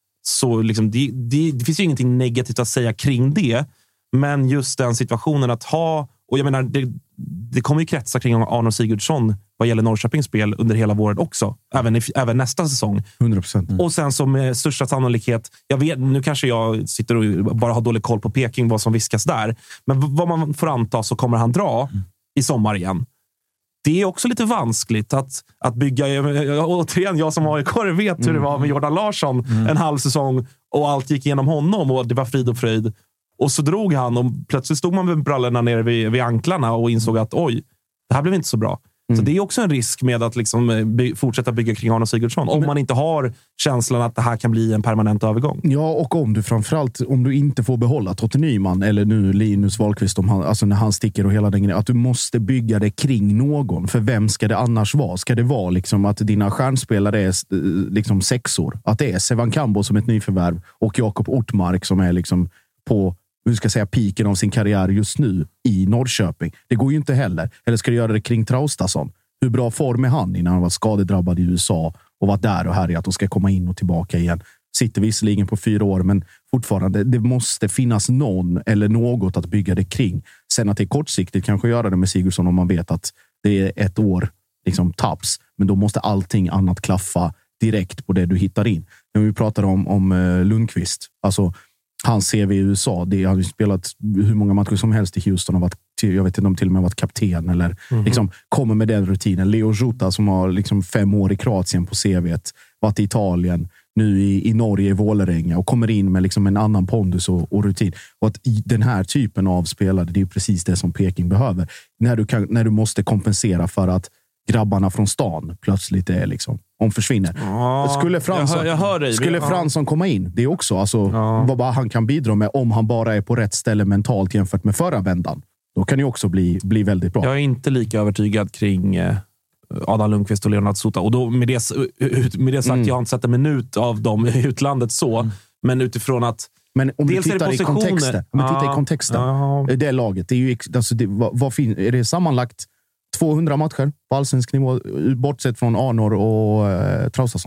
Så liksom, det, det, det finns ju ingenting negativt att säga kring det. Men just den situationen att ha... Och jag menar, det, det kommer ju kretsa kring Arno Sigurdsson vad gäller Norrköpings spel under hela våren också. Även, i, även nästa säsong. hundra procent. Mm. Och sen som med största sannolikhet, jag vet, nu kanske jag sitter och bara har dålig koll på Peking, vad som viskas där. Men vad man får anta så kommer han dra mm. i sommar igen. Det är också lite vanskligt att, att bygga... Återigen, jag som A I K vet mm. hur det var med Jordan Larsson mm. en halv säsong och allt gick igenom honom och det var frid och fröjd. Och så drog han och plötsligt stod man med brallorna nere vid, vid anklarna och insåg att oj, det här blev inte så bra. Mm. Så det är också en risk med att liksom by- fortsätta bygga kring Arno Sigurdsson. Om Men, man inte har känslan att det här kan bli en permanent övergång. Ja, och om du framförallt om du inte får behålla Totte Nyman eller nu Linus Wahlqvist, om han, alltså när han sticker och hela den grejen, att du måste bygga det kring någon. För vem ska det annars vara? Ska det vara liksom att dina stjärnspelare är liksom sexor? Att det är Sevan Kambo som ett nyförvärv och Jakob Ortmark som är liksom på, hur ska jag säga, piken av sin karriär just nu i Norrköping. Det går ju inte heller. Eller ska du göra det kring Traustason? Hur bra form är han innan han var skadedrabbad i U S A och var där och härjat och ska komma in och tillbaka igen? Sitter visserligen på fyra år, men fortfarande, det måste finnas någon eller något att bygga det kring. Sen att det är kortsiktigt kanske göra det med Sigurdsson om man vet att det är ett år liksom taps. Men då måste allting annat klaffa direkt på det du hittar in. När vi pratar om, om Lundqvist, alltså han C V i U S A, det har ju spelat hur många matcher som helst i Houston och varit, jag vet inte om till och med varit kapten eller mm-hmm. liksom kommer med den rutinen. Leo Jota som har liksom fem år i Kroatien på C V:t, varit i Italien, nu i, i Norge i Vålerenga och kommer in med liksom en annan pondus och, och rutin. Och att i den här typen av spelare, det är precis det som Peking behöver. När du, kan, när du måste kompensera för att grabbarna från stan plötsligt är liksom om försvinner. Ja, skulle Fransson, jag hör, jag hör dig. skulle ja. Fransson komma in, det är också alltså, ja. vad bara han kan bidra med om han bara är på rätt ställe mentalt jämfört med förra vändan. Då kan det också bli, bli väldigt bra. Jag är inte lika övertygad kring eh, Adam Lundqvist och Leonard Sota. Och då, med, det, med det sagt, mm. jag har inte sett en minut av dem i utlandet så. Mm. Men utifrån att... Men om du tittar i kontexten, om du tittar ja, i kontexten ja. det laget, det är ju alltså det, vad, vad fin, är det sammanlagt tvåhundra matcher på allsvensk nivå, bortsett från Arnor och eh, Traustason?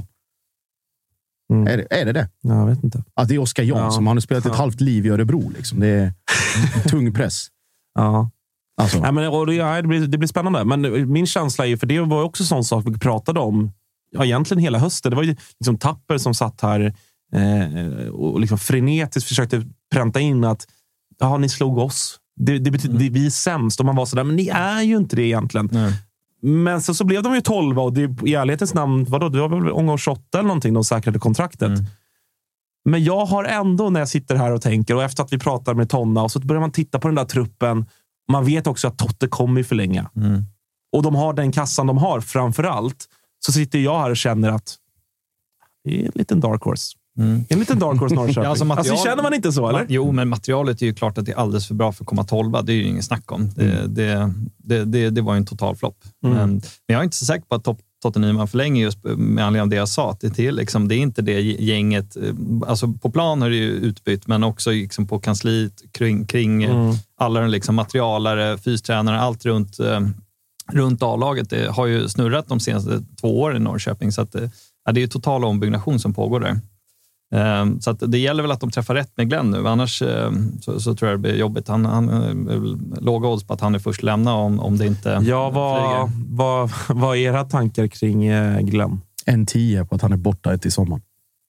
Mm. Är, det, är det det? Jag vet inte. Att det är Oskar Jansson, ja. som han har spelat ett ja. halvt liv i Örebro. Liksom. Det är tung press. Ja. Alltså. Ja, men, och det, ja, det, blir, det blir spännande. Men min känsla är ju, för det var också sån sak vi pratade om ja, egentligen hela hösten. Det var ju liksom Tapper som satt här eh, och liksom frenetiskt försökte pränta in att ja, ni slog oss. Det, det betyder, mm. det, vi är sämst. Och man var sådär, men ni är ju inte det egentligen. Nej. Men så, så blev de ju tolva och det, i ärlighetens namn, vadå, det var väl Ånge Shot eller någonting, de säkrade kontraktet. Mm. Men jag har ändå, när jag sitter här och tänker, och efter att vi pratar med Tonna, och så börjar man titta på den där truppen. Man vet också att Totte kommer förlänga. Mm. Och de har den kassan de har, framförallt. Så sitter jag här och känner att det är en liten dark horse. Mm. En liten dark horse Norrköping. Ja, alltså, material, alltså känner man inte så, eller? Jo, men materialet är ju klart att det är alldeles för bra för att komma tolva. Det är ju ingen snack om. Det, mm. det, det, det, det var ju en total flopp. Mm. Men, men jag är inte så säker på att Top, Tottenham förlänger just med anledning av det jag sa. Det är, liksom, det är inte det gänget. Alltså på plan är det ju utbytt, men också liksom på kansliet kring, kring mm. alla liksom, materialare, fystränare, allt runt, runt A-laget. Det har ju snurrat de senaste två åren i Norrköping. Så att, ja, det är ju total ombyggnation som pågår där. Um, så att det gäller väl att de träffar rätt med Glenn nu. Annars um, så, så tror jag det blir jobbigt. Han, han uh, låga odds på att han är först lämna om, om det inte ja, vad, vad, vad är era tankar kring uh, Glenn? En tio på att han är borta till sommaren.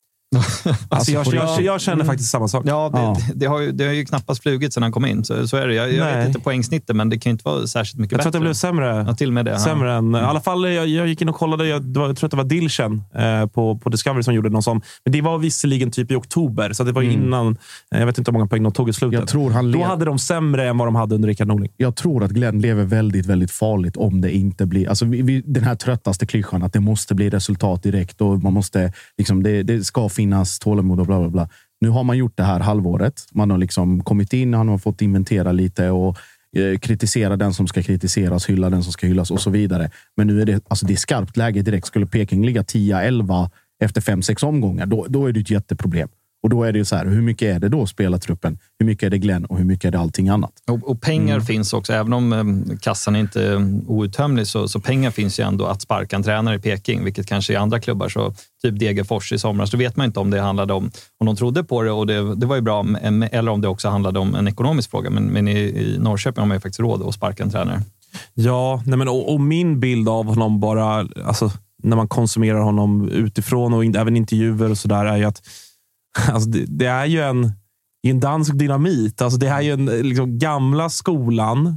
Alltså jag, jag, jag känner faktiskt samma sak. Ja, det, ja. Det, det, har ju, det har ju knappast flugit sedan han kom in. Så, så är det. Jag, jag vet inte poängsnittet, men det kan ju inte vara särskilt mycket jag bättre. Jag tror att det blev sämre. Ja, till och med det. Sämre än, mm. I alla fall, jag, jag gick in och kollade. Jag, det var, jag tror att det var Dilchen eh, på, på Discovery som gjorde någon som. Men det var visserligen typ i oktober. Så det var mm. innan, eh, jag vet inte hur många poäng de tog i slutet. Jag tror han Då hade de sämre än vad de hade under Rickard Norling. Jag tror att Glenn lever väldigt, väldigt farligt om det inte blir... Alltså vi, vi, den här tröttaste klyschan att det måste bli resultat direkt och man måste... Liksom, det, det ska finnas tålamod och bla bla bla. Nu har man gjort det här halvåret. Man har liksom kommit in, han har fått inventera lite och eh, kritisera den som ska kritiseras, hylla den som ska hyllas och så vidare. Men nu är det, alltså det är skarpt läge direkt. Skulle Peking ligga tio elva efter fem sex omgångar, då, då är det ett jätteproblem. Och då är det ju så här, hur mycket är det då spelartruppen? Hur mycket är det Glenn och hur mycket är det allting annat? Och, och pengar mm. finns också, även om um, kassan är inte um, outtömlig så, så pengar finns ju ändå att sparka en tränare i Peking, vilket kanske i andra klubbar, så typ Degerfors i somras, då vet man inte om det handlade om, om de trodde på det och det, det var ju bra, eller om det också handlade om en ekonomisk fråga, men, men i, i Norrköping har man ju faktiskt råd att sparka en tränare. Ja, nej men, och, och min bild av honom bara, alltså när man konsumerar honom utifrån och in, även intervjuer och sådär, är ju att alltså det, det är ju en, en dansk dynamit. Alltså det är ju en liksom, gamla skolan.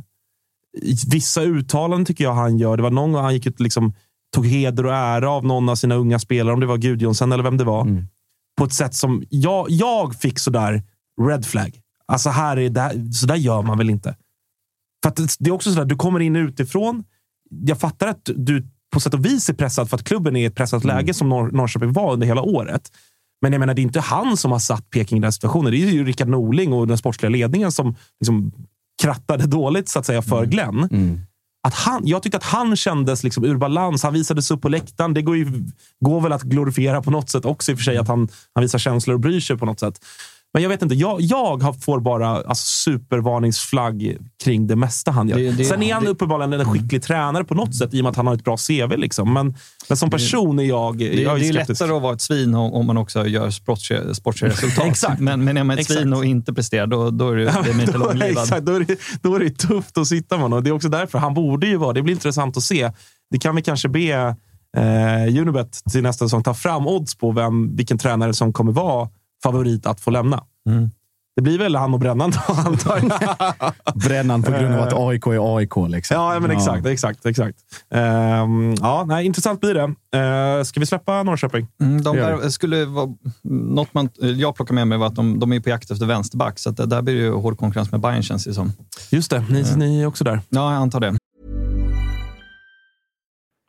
Vissa uttalanden tycker jag han gör. Det var någon gång han gick ut och liksom, tog heder och ära av någon av sina unga spelare, om det var Gudjonsson eller vem det var. Mm. På ett sätt som jag, jag fick sådär red flag. Alltså här är det, så där gör man väl inte. För att det är också sådär, du kommer in utifrån. Jag fattar att du på sätt och vis är pressad för att klubben är i ett pressat mm. läge som Nor- Norrköping var under hela året. Men jag menar, det är inte han som har satt Peking i den situationen. Det är ju Rickard Norling och den sportsliga ledningen som liksom krattade dåligt så att säga för Glenn. Mm. Att han, jag tyckte att han kändes liksom ur balans. Han visades upp på läktaren. Det går, ju, går väl att glorifiera på något sätt också i och för sig att han, han visar känslor och bryr sig på något sätt. Men jag vet inte, jag, jag får bara alltså, supervarningsflagg kring det mesta han gör. Det, det, Sen är han det, uppenbarligen en skicklig mm. tränare på något sätt i och med att han har ett bra C V. Liksom. Men, men som person är jag, det, jag är Det är skeptisk. lättare att vara ett svin om, om man också gör sportsliga, sportsliga resultat. Exakt. Men, men är man ett exakt. svin och inte presterar, då, då är det, det är inte långlivad. Exakt, då är det, då är det tufft att sitta med honom. Och det är också därför han borde ju vara. Det blir intressant att se. Det kan vi kanske be eh, Unibet till nästa säsong ta fram odds på vem, vilken tränare som kommer vara favorit att få lämna. Mm. Det blir väl han och Brännan då, antar jag. Brännan på grund av att A I K är A I K. Liksom. Ja, men exakt. Ja. exakt, exakt. Um, ja, nej, intressant blir det. Uh, ska vi släppa Norrköping? Mm, de där skulle vara, något man, jag plockar med mig var att de, de är på jakt efter vänsterback. Så att det, där blir det ju hård konkurrens med Bayern, känns det som. Just det, ni, uh. ni är också där. Ja, jag antar det.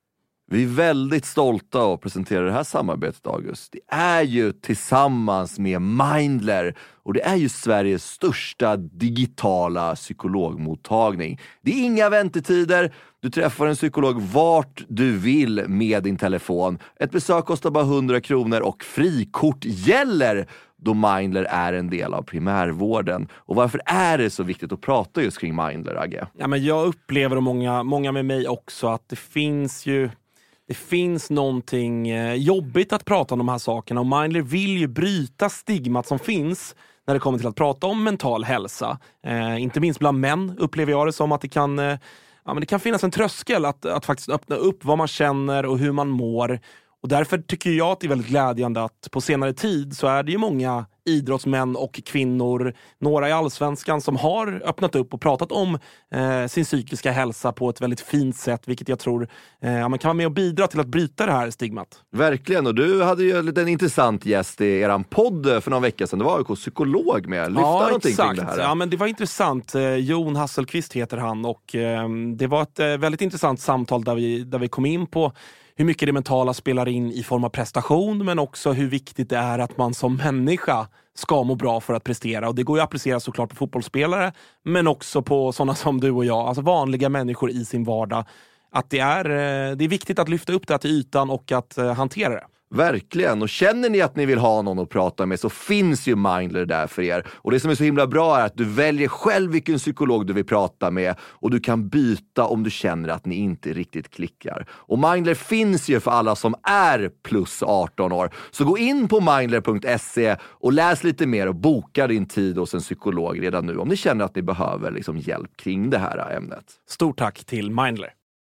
Vi är väldigt stolta att presentera det här samarbetet, August. Det är ju tillsammans med Mindler och det är ju Sveriges största digitala psykologmottagning. Det är inga väntetider. Du träffar en psykolog vart du vill med din telefon. Ett besök kostar bara hundra kronor och frikort gäller då Mindler är en del av primärvården. Och varför är det så viktigt att prata just kring Mindler, Agge? Ja, men jag upplever, och många, många med mig också, att det finns ju det finns någonting eh, jobbigt att prata om de här sakerna. Och Mindler vill ju bryta stigmat som finns när det kommer till att prata om mental hälsa. Eh, inte minst bland män upplever jag det som att det kan... Eh, Ja, men det kan finnas en tröskel att, att faktiskt öppna upp vad man känner och hur man mår. Och därför tycker jag att det är väldigt glädjande att på senare tid så är det ju många idrottsmän och kvinnor, några i Allsvenskan, som har öppnat upp och pratat om eh, sin psykiska hälsa på ett väldigt fint sätt, vilket jag tror eh, man kan vara med och bidra till att bryta det här stigmat. Verkligen, och du hade ju en intressant gäst i eran podd för några veckor sedan. Det var ju psykolog med. Lyfta ja, någonting exakt. kring det här. Ja, men det var intressant. Eh, Jon Hasselqvist heter han och eh, det var ett eh, väldigt intressant samtal där vi, där vi kom in på hur mycket det mentala spelar in i form av prestation, men också hur viktigt det är att man som människa ska må bra för att prestera. Och det går ju att applicera såklart på fotbollsspelare, men också på sådana som du och jag, alltså vanliga människor i sin vardag. Att det är, det är viktigt att lyfta upp det till ytan och att hantera det. Verkligen, och känner ni att ni vill ha någon att prata med så finns ju Mindler där för er. Och det som är så himla bra är att du väljer själv vilken psykolog du vill prata med och du kan byta om du känner att ni inte riktigt klickar. Och Mindler finns ju för alla som är plus arton år. Så gå in på mindler punkt se och läs lite mer och boka din tid hos en psykolog redan nu om ni känner att ni behöver liksom hjälp kring det här ämnet. Stort tack till Mindler.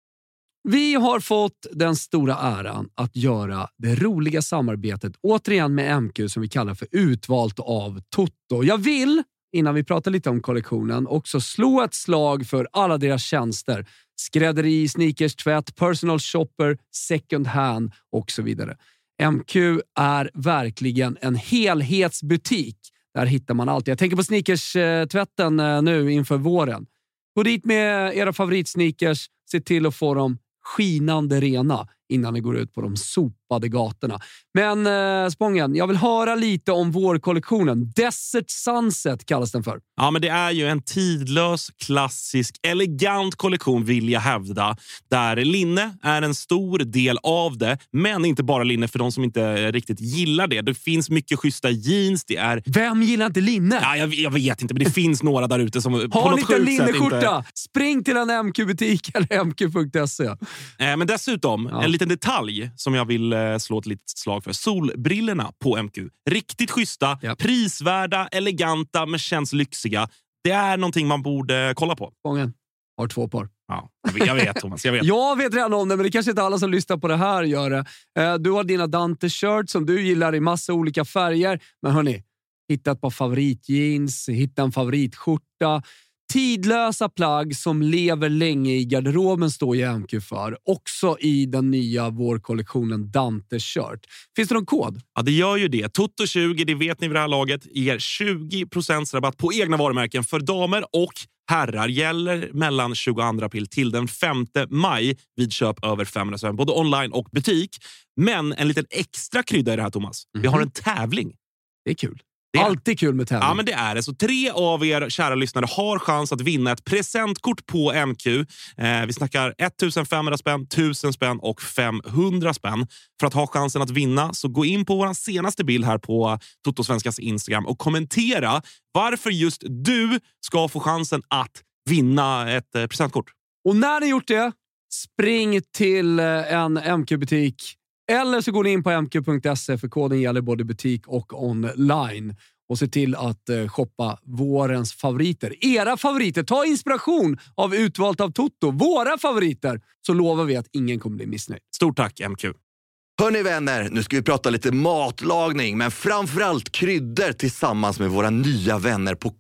Vi har fått den stora äran att göra det roliga samarbetet återigen med M Q som vi kallar för Utvalt av Toto. Jag vill, innan vi pratar lite om kollektionen, också slå ett slag för alla deras tjänster. Skrädderi, sneakers, tvätt, personal shopper, second hand och så vidare. M Q är verkligen en helhetsbutik. Där hittar man allt. Jag tänker på sneakers-tvätten nu inför våren. Gå dit med era favoritsneakers, se till att få dem skinande rena innan ni går ut på de sopade gatorna. Men eh, Spången, jag vill höra lite om vårkollektionen. Desert Sunset kallas den för. Ja, men det är ju en tidlös, klassisk, elegant kollektion vill jag hävda. Där linne är en stor del av det. Men inte bara linne för de som inte riktigt gillar det. Det finns mycket schyssta jeans. Det är... Vem gillar inte linne? Ja, jag, jag vet inte, men det finns några där ute som... Har ni inte en linneskjorta? Inte... Spring till en M Q-butik eller M Q punkt se. Eh, men dessutom, ja. En liten detalj som jag vill eh, slå ett litet slag för. Solbrillorna på M Q. Riktigt schyssta, ja. Prisvärda, eleganta, men känns lyxiga. Det är någonting man borde kolla på. Gången har två par. Ja, jag vet, jag vet Thomas. Jag vet. jag vet redan om det, men det kanske inte alla som lyssnar på det här gör det. Eh, du har dina Dante-shirts som du gillar i massa olika färger. Men hörni, hitta ett par favoritjeans, hitta en favoritskjorta. Tidlösa plagg som lever länge i garderoben står ju M Q för. Också i den nya vårkollektionen Dante Shirt. Finns det någon kod? Ja, det gör ju det. Toto tjugo, det vet ni vid det här laget, ger tjugo procent rabatt på egna varumärken för damer och herrar. Gäller mellan tjugoandra april till den femte maj vid köp över femhundra spänn, både online och butik. Men en liten extra krydda i det här, Thomas. Mm-hmm. Vi har en tävling. Det är kul. Det är... Alltid kul med tävling. Ja, men det är det. Så tre av er kära lyssnare har chans att vinna ett presentkort på M Q. Eh, vi snackar ettusenfemhundra spänn, tusen spänn och femhundra spänn. För att ha chansen att vinna så gå in på vår senaste bild här på Toto Svenskans Instagram och kommentera varför just du ska få chansen att vinna ett eh, presentkort. Och när ni gjort det, spring till en M Q-butik. Eller så går ni in på M Q punkt se för koden gäller både butik och online. Och se till att eh, shoppa vårens favoriter. Era favoriter. Ta inspiration av Utvalt av Toto. Våra favoriter. Så lovar vi att ingen kommer bli missnöjd. Stort tack M Q. Hörrni vänner, nu ska vi prata lite matlagning. Men framförallt kryddor tillsammans med våra nya vänner på Kock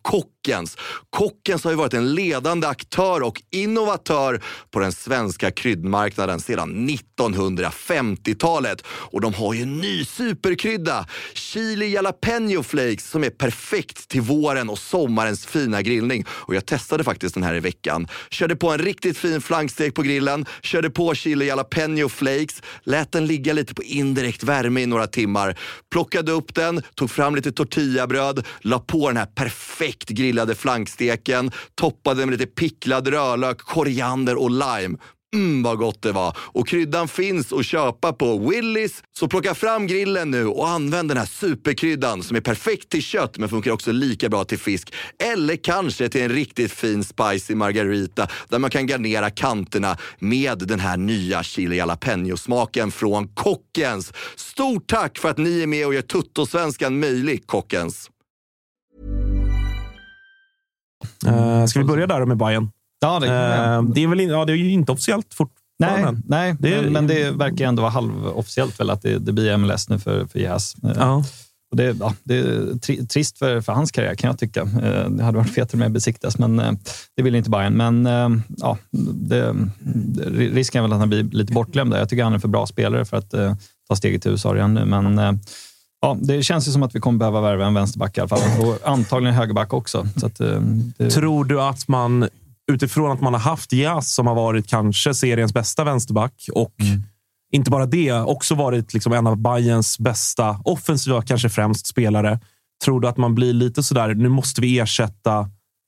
Kockens. Kockens har ju varit en ledande aktör och innovatör på den svenska kryddmarknaden sedan nittonhundrafemtiotalet. Och de har ju en ny superkrydda, chili jalapeno flakes, som är perfekt till våren och sommarens fina grillning. Och jag testade faktiskt den här i veckan. Körde på en riktigt fin flankstek på grillen, körde på chili jalapeno flakes, lät den ligga lite på indirekt värme i några timmar, plockade upp den, tog fram lite tortillabröd, la på den här perfekt grillade flanksteken, toppade med lite picklad rörlök, koriander och lime. Mm, vad gott det var. Och kryddan finns att köpa på Willys. Så plocka fram grillen nu och använd den här superkryddan som är perfekt till kött men funkar också lika bra till fisk. Eller kanske till en riktigt fin spicy margarita där man kan garnera kanterna med den här nya chili jalapeno-smaken från Kockens. Stort tack för att ni är med och gör Tuttosvenskan möjlig, Kockens. Uh, ska vi börja där med Bayern? Ja, det, uh, det är väl in, ja, det är ju inte officiellt fortfarande. Nej, nej det är, men, men det verkar ändå vara halvofficiellt väl att det, det blir M L S nu för, för Jas. Uh, ja. Och det, ja, det är tri, trist för, för hans karriär kan jag tycka. Uh, det hade varit fetare med besiktas, men uh, det vill inte Bayern. Men uh, ja, det, risken är väl att han blir lite bortglömd. Jag tycker han är för bra spelare för att uh, ta steget till U S A igen nu. Men uh, ja, det känns ju som att vi kommer behöva värva en vänsterback i alla fall. Och antagligen högerback också. Så att, uh, det... Tror du att man, utifrån att man har haft Jas som har varit kanske seriens bästa vänsterback och mm. inte bara det, också varit liksom en av Bayerns bästa offensiva, kanske främst spelare. Tror du att man blir lite sådär, nu måste vi ersätta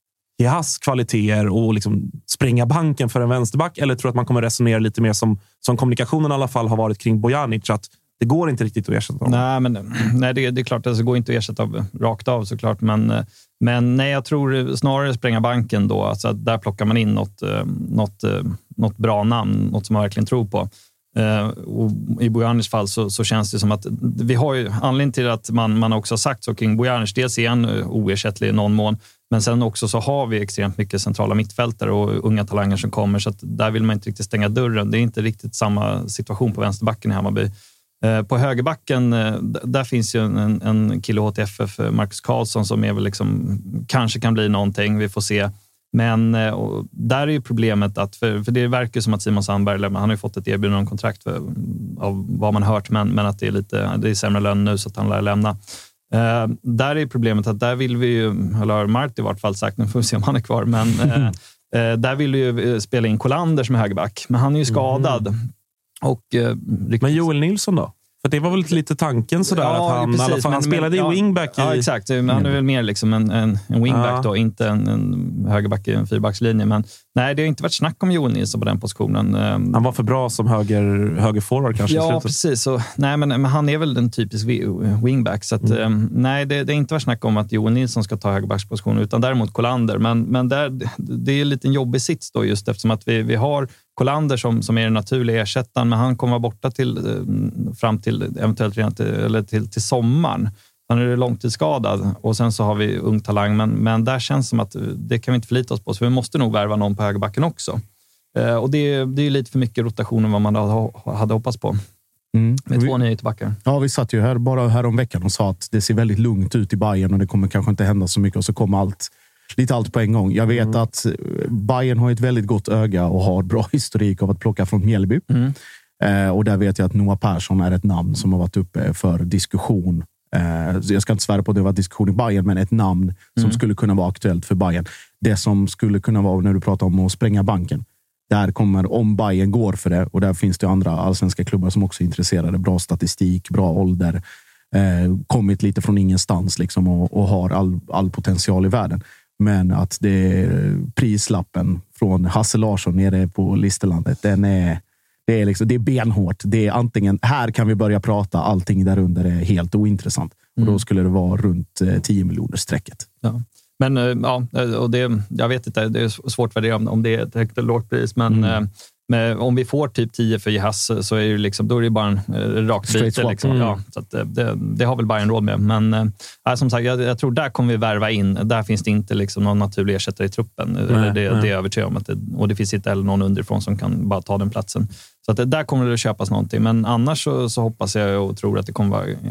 Jas kvaliteter och liksom spränga banken för en vänsterback? Eller tror du att man kommer resonera lite mer som, som kommunikationen i alla fall har varit kring Bojanic, att det går inte riktigt att ersätta honom? Nej, men, nej det, det är klart att det går inte att ersätta av, rakt av såklart. Men, men nej, jag tror snarare spränga banken då. Alltså, där plockar man in något, något, något bra namn, något som man verkligen tror på. Uh, och i Bojanics fall så, så känns det som att vi har ju anledning till att man, man också har sagt så kring Bojanic. Dels är han oersättlig i någon mån, men sen också så har vi extremt mycket centrala mittfältare och unga talanger som kommer, så att där vill man inte riktigt stänga dörren. Det är inte riktigt samma situation på vänsterbacken i Hammarby. Uh, på högerbacken uh, där finns ju en, en kille H T F F, Marcus Karlsson, som är väl liksom, kanske kan bli någonting, vi får se. Men och där är ju problemet att, för, för det verkar som att Simon Sandberg lämnar, han har ju fått ett erbjudande om kontrakt för, av vad man har hört, men, men att det är lite, det är sämre lön nu så att han lär lämna. Uh, där är problemet att där vill vi ju, eller har Mart i vart fall sagt, nu får vi se om han är kvar, men uh, uh, där vill vi ju spela in Kolander som är högerback, men han är ju skadad. Mm. Och, uh, riktigt... Men Joel Nilsson då? För det var väl lite tanken sådär, ja, att han, precis, alla, han men, spelade men, i wingback. Ja, i... ja, exakt. Han är väl mer liksom en, en, en wingback ja. då, inte en, en högerback i en fyrbackslinje. Men nej, det har inte varit snack om Joel Nilsson på den positionen. Han var för bra som höger, högerforward kanske. Ja, precis. Så, nej, men, men han är väl en typisk wingback. Så att, mm. um, nej, det, det är inte varit snack om att Joel Nilsson ska ta högerbackspositionen, utan däremot Kolander. Men, men där, det är en liten jobbig sits då, just eftersom att vi, vi har Kolander som, som är den naturliga ersättaren, men han kommer vara borta till, fram till eventuellt redan till, eller till, till sommaren. Han är långtidsskadad och sen så har vi ung talang, men, men där känns det som att det kan vi inte förlita oss på, så vi måste nog värva någon på högerbacken också. Eh, och det, det är lite för mycket rotation än vad man hade, hade hoppats på. Mm. Med två nya ytterbackar. Ja, vi satt ju här bara här om veckan och sa att det ser väldigt lugnt ut i Bayern och det kommer kanske inte hända så mycket, och så kommer allt lite allt på en gång. Jag vet mm. att Bayern har ett väldigt gott öga och har bra historik av att plocka från Mjällby. Mm. Eh, och där vet jag att Noah Persson är ett namn som har varit uppe för diskussion. Eh, jag ska inte svära på att det var diskussion i Bayern, men ett namn mm. som skulle kunna vara aktuellt för Bayern. Det som skulle kunna vara, när du pratar om att spränga banken, där kommer, om Bayern går för det, och där finns det andra allsvenska klubbar som också är intresserade. Bra statistik, bra ålder, eh, kommit lite från ingenstans liksom, och, och har all, all potential i världen. Men att det är prislappen från Hasse Larsson nere på Listerlandet, den är, det är, liksom, det är benhårt. Det är antingen, här kan vi börja prata, allting där under är helt ointressant. Mm. Och då skulle det vara runt tio miljoner strecket. Ja. Men ja, och det, jag vet inte, det är svårt att värdera om det är ett högt eller lågt pris, men mm. Men om vi får typ tio för Jas, så är det liksom, då är det bara en eh, rakt byte. Liksom. Mm. Ja, så att det, det har väl Bayern råd med. Men äh, som sagt, jag, jag tror där kommer vi värva in. Där finns det inte liksom någon naturlig ersättare i truppen. Nej, eller det, nej. det är övertygad om. Att det, och det finns inte heller någon underifrån som kan bara ta den platsen. Så att det, där kommer det att köpas någonting. Men annars så, så hoppas jag och tror att det kommer vara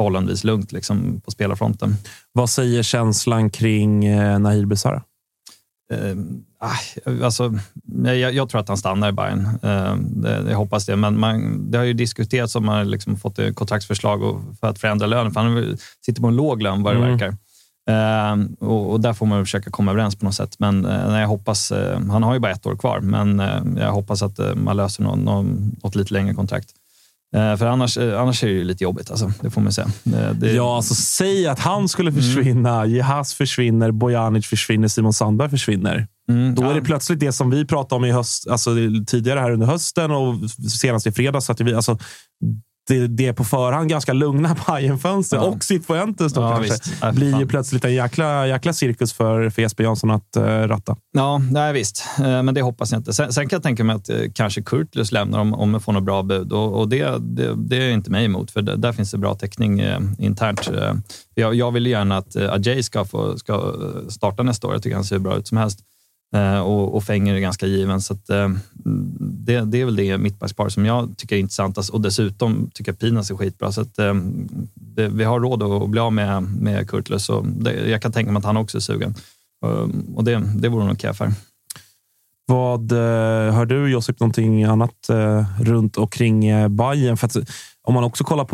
förhållandevis lugnt liksom, på spelarfronten. Vad säger känslan kring eh, Nahir Besara? Uh, alltså, jag, jag tror att han stannar i Bayern. Uh, det, jag hoppas det. Men man, det har ju diskuterats om man har liksom fått ett kontraktsförslag och, för att förändra lönen. För han sitter på en låg lön vad det mm. verkar. Uh, och, och där får man försöka komma överens på något sätt. Men uh, jag hoppas, uh, han har ju bara ett år kvar. Men uh, jag hoppas att uh, man löser någon, någon, något lite längre kontrakt. Uh, för annars, uh, annars är det ju lite jobbigt. Alltså. Det får man säga. Uh, det... Ja, alltså säg att han skulle försvinna. Mm. Jehas försvinner, Bojanic försvinner, Simon Sandberg försvinner. Mm, Då ja. är det plötsligt det som vi pratade om i höst, alltså tidigare här under hösten och senast i fredags. Att vi, alltså, det, det är på förhand ganska lugna Bayern-fönster ja. och Cifuentes då ja, kanske. Ja, blir ju plötsligt en jäkla, jäkla cirkus för, för Jesper Jansson att uh, ratta. Ja, nej, visst. Uh, men det hoppas jag inte. Sen, sen kan jag tänka mig att uh, kanske Kurtulus lämnar om, om jag får något bra bud. Och, och det, det, det är inte mig emot, för det, där finns det bra täckning uh, internt. Uh, jag, jag vill gärna att uh, Ajay ska, få, ska starta nästa år. Jag tycker han ser bra ut som helst. Uh, och, och Fenger är ganska given, så att, uh, det, det är väl det mittbackspar som jag tycker är intressant, och dessutom tycker jag Pinas är skitbra, så att, uh, det, vi har råd att bli av med, med Kurtulus, och det, jag kan tänka mig att han också är sugen, uh, och det, det vore nog okej affär. Vad uh, hör du, Josip, någonting annat uh, runt och kring uh, Bayern? För att, om man också kollar på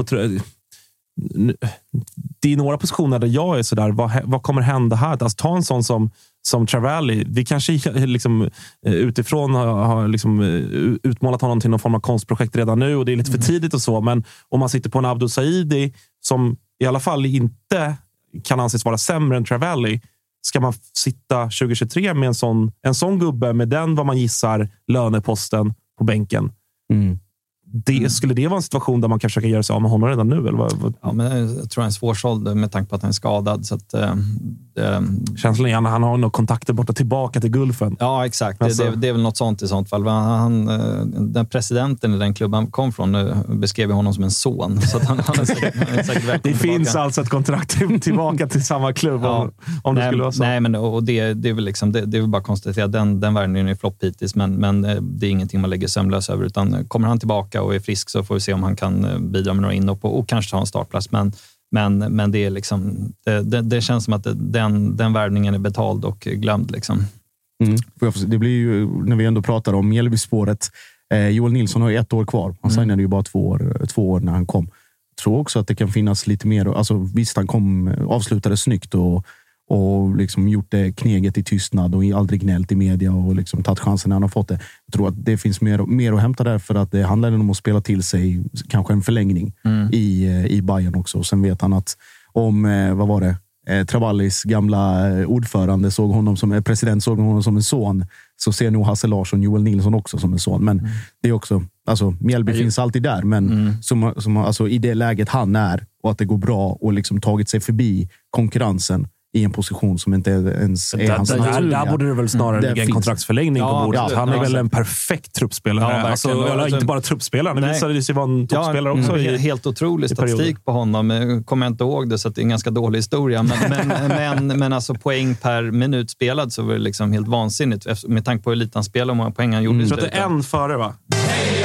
det är några positioner där jag är sådär, vad, vad kommer hända här? Alltså, ta en sån som som Travalli, vi kanske liksom, utifrån har, har liksom, utmålat honom till någon form av konstprojekt redan nu, och det är lite för tidigt och så, men om man sitter på en Abdou Saidi som i alla fall inte kan anses vara sämre än Travalli, ska man sitta tjugo tjugotre med en sån, en sån gubbe med den, vad man gissar, löneposten på bänken? Mm. Det, skulle det vara en situation där man kan försöka göra sig av med honom redan nu? Eller vad? Ja, men jag tror han är svårsåld med tanke på att han är skadad. Så att, äh, känslan är att han har några kontakter borta tillbaka till Gulfen. Ja, exakt. Alltså. Det, det, det är väl något sånt i sånt fall. Han, den presidenten i den klubben han kom från beskrev honom som en son. Så att han, han är säkert, han är säkert det finns tillbaka. Alltså ett kontrakt tillbaka till samma klubb ja. om, om det nej, skulle vara så. Nej, men och det, det är väl liksom, det, det är väl bara att konstatera. Den, den värvningen är flopp hittills, men, men det är ingenting man lägger sömlös över. Utan kommer han tillbaka och är frisk, så får vi se om han kan bidra med några inhopp och, och kanske ta en startplats. Men, men, men det är liksom, det, det, det känns som att den, den värvningen är betald och glömd liksom. Mm. Det blir ju, när vi ändå pratar om Mjällbyspåret, eh, Joel Nilsson har ju ett år kvar. Han mm. signade ju bara två år, två år när han kom. Jag tror också att det kan finnas lite mer, alltså visst, han kom, avslutade snyggt och och liksom gjort det kneget i tystnad och aldrig gnällt i media och liksom tagit chansen när han har fått det. Jag tror att det finns mer, mer att hämta där, för att det handlar om att spela till sig kanske en förlängning mm. i, i Bayern också. Och sen vet han att om, vad var det, Travallis gamla ordförande såg honom som president såg honom som en son, så ser nog Hasse Larsson Joel Nilsson också som en son. Men mm. det är också, alltså Mjällby mm. finns alltid där, men mm. som, som, alltså, i det läget han är, och att det går bra och liksom tagit sig förbi konkurrensen i en position som inte ens är där, hans där, naturliga. Där borde det väl snarare ligga en kontraktsförlängning ja, på bordet. Ja, han är ja, väl en perfekt truppspelare. Ja, alltså, eller inte bara truppspelare. Det visade sig vara en toppspelare ja, också. Mm, i, helt otrolig statistik på honom. Jag kommer inte ihåg det, så att det är en ganska dålig historia. Men, men, men, men alltså poäng per minut spelad så var det liksom helt vansinnigt. Med tanke på hur lite han spelade och hur många poäng han gjorde. Mm. Jag tror att det är en före, va? Hej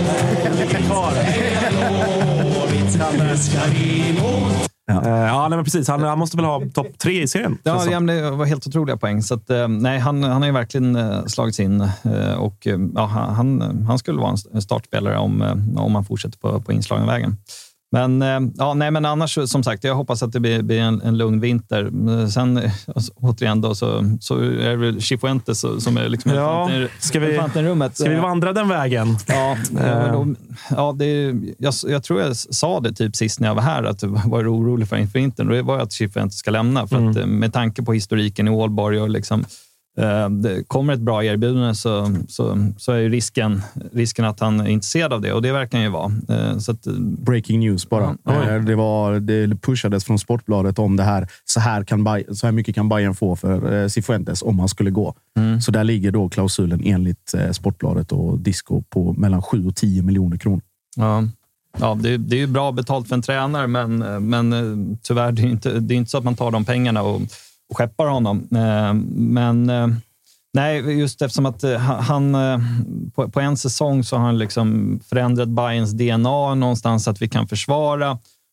hallå! Ja, uh, ja nej, men precis. Han, han måste väl ha topp tre i serien. Ja, ja, det var helt otroliga poäng. Så att, uh, nej, han, han har ju verkligen uh, slagits in. Uh, och uh, ja, han, han skulle vara en startspelare om, uh, om han fortsätter på, på inslagen vägen. Men, uh, ja, nej, men annars, som sagt, jag hoppas att det blir, blir en, en lugn vinter. Sen, alltså, återigen då, så, så är det väl Cifuentes som är liksom ja, elefanten, ska vi, elefanten i rummet. Ska vi vandra den vägen? Ja, uh. ja det, jag, jag tror jag sa det typ sist när jag var här, att jag var orolig för inför vintern. Och det var att Cifuentes ska lämna. För att, mm. med tanke på historiken i Ålborg och liksom, det kommer ett bra erbjudande, så, så, så är ju risken, risken att han är intresserad av det, och det verkar ju vara. Så att, breaking news bara. Ja. Det, var, det pushades från Sportbladet om det här. Så här, kan Bayern, så här mycket kan Bayern få för Cifuentes om han skulle gå. Mm. Så där ligger då klausulen enligt Sportbladet och Disco på mellan sju och tio miljoner kronor. Ja. Ja, det, det är ju bra betalt för en tränare, men, men tyvärr det är inte, det är inte så att man tar de pengarna och och skeppar honom. Men nej, just eftersom att han på en säsong så har han liksom förändrat Bayerns D N A någonstans, att vi kan försvara.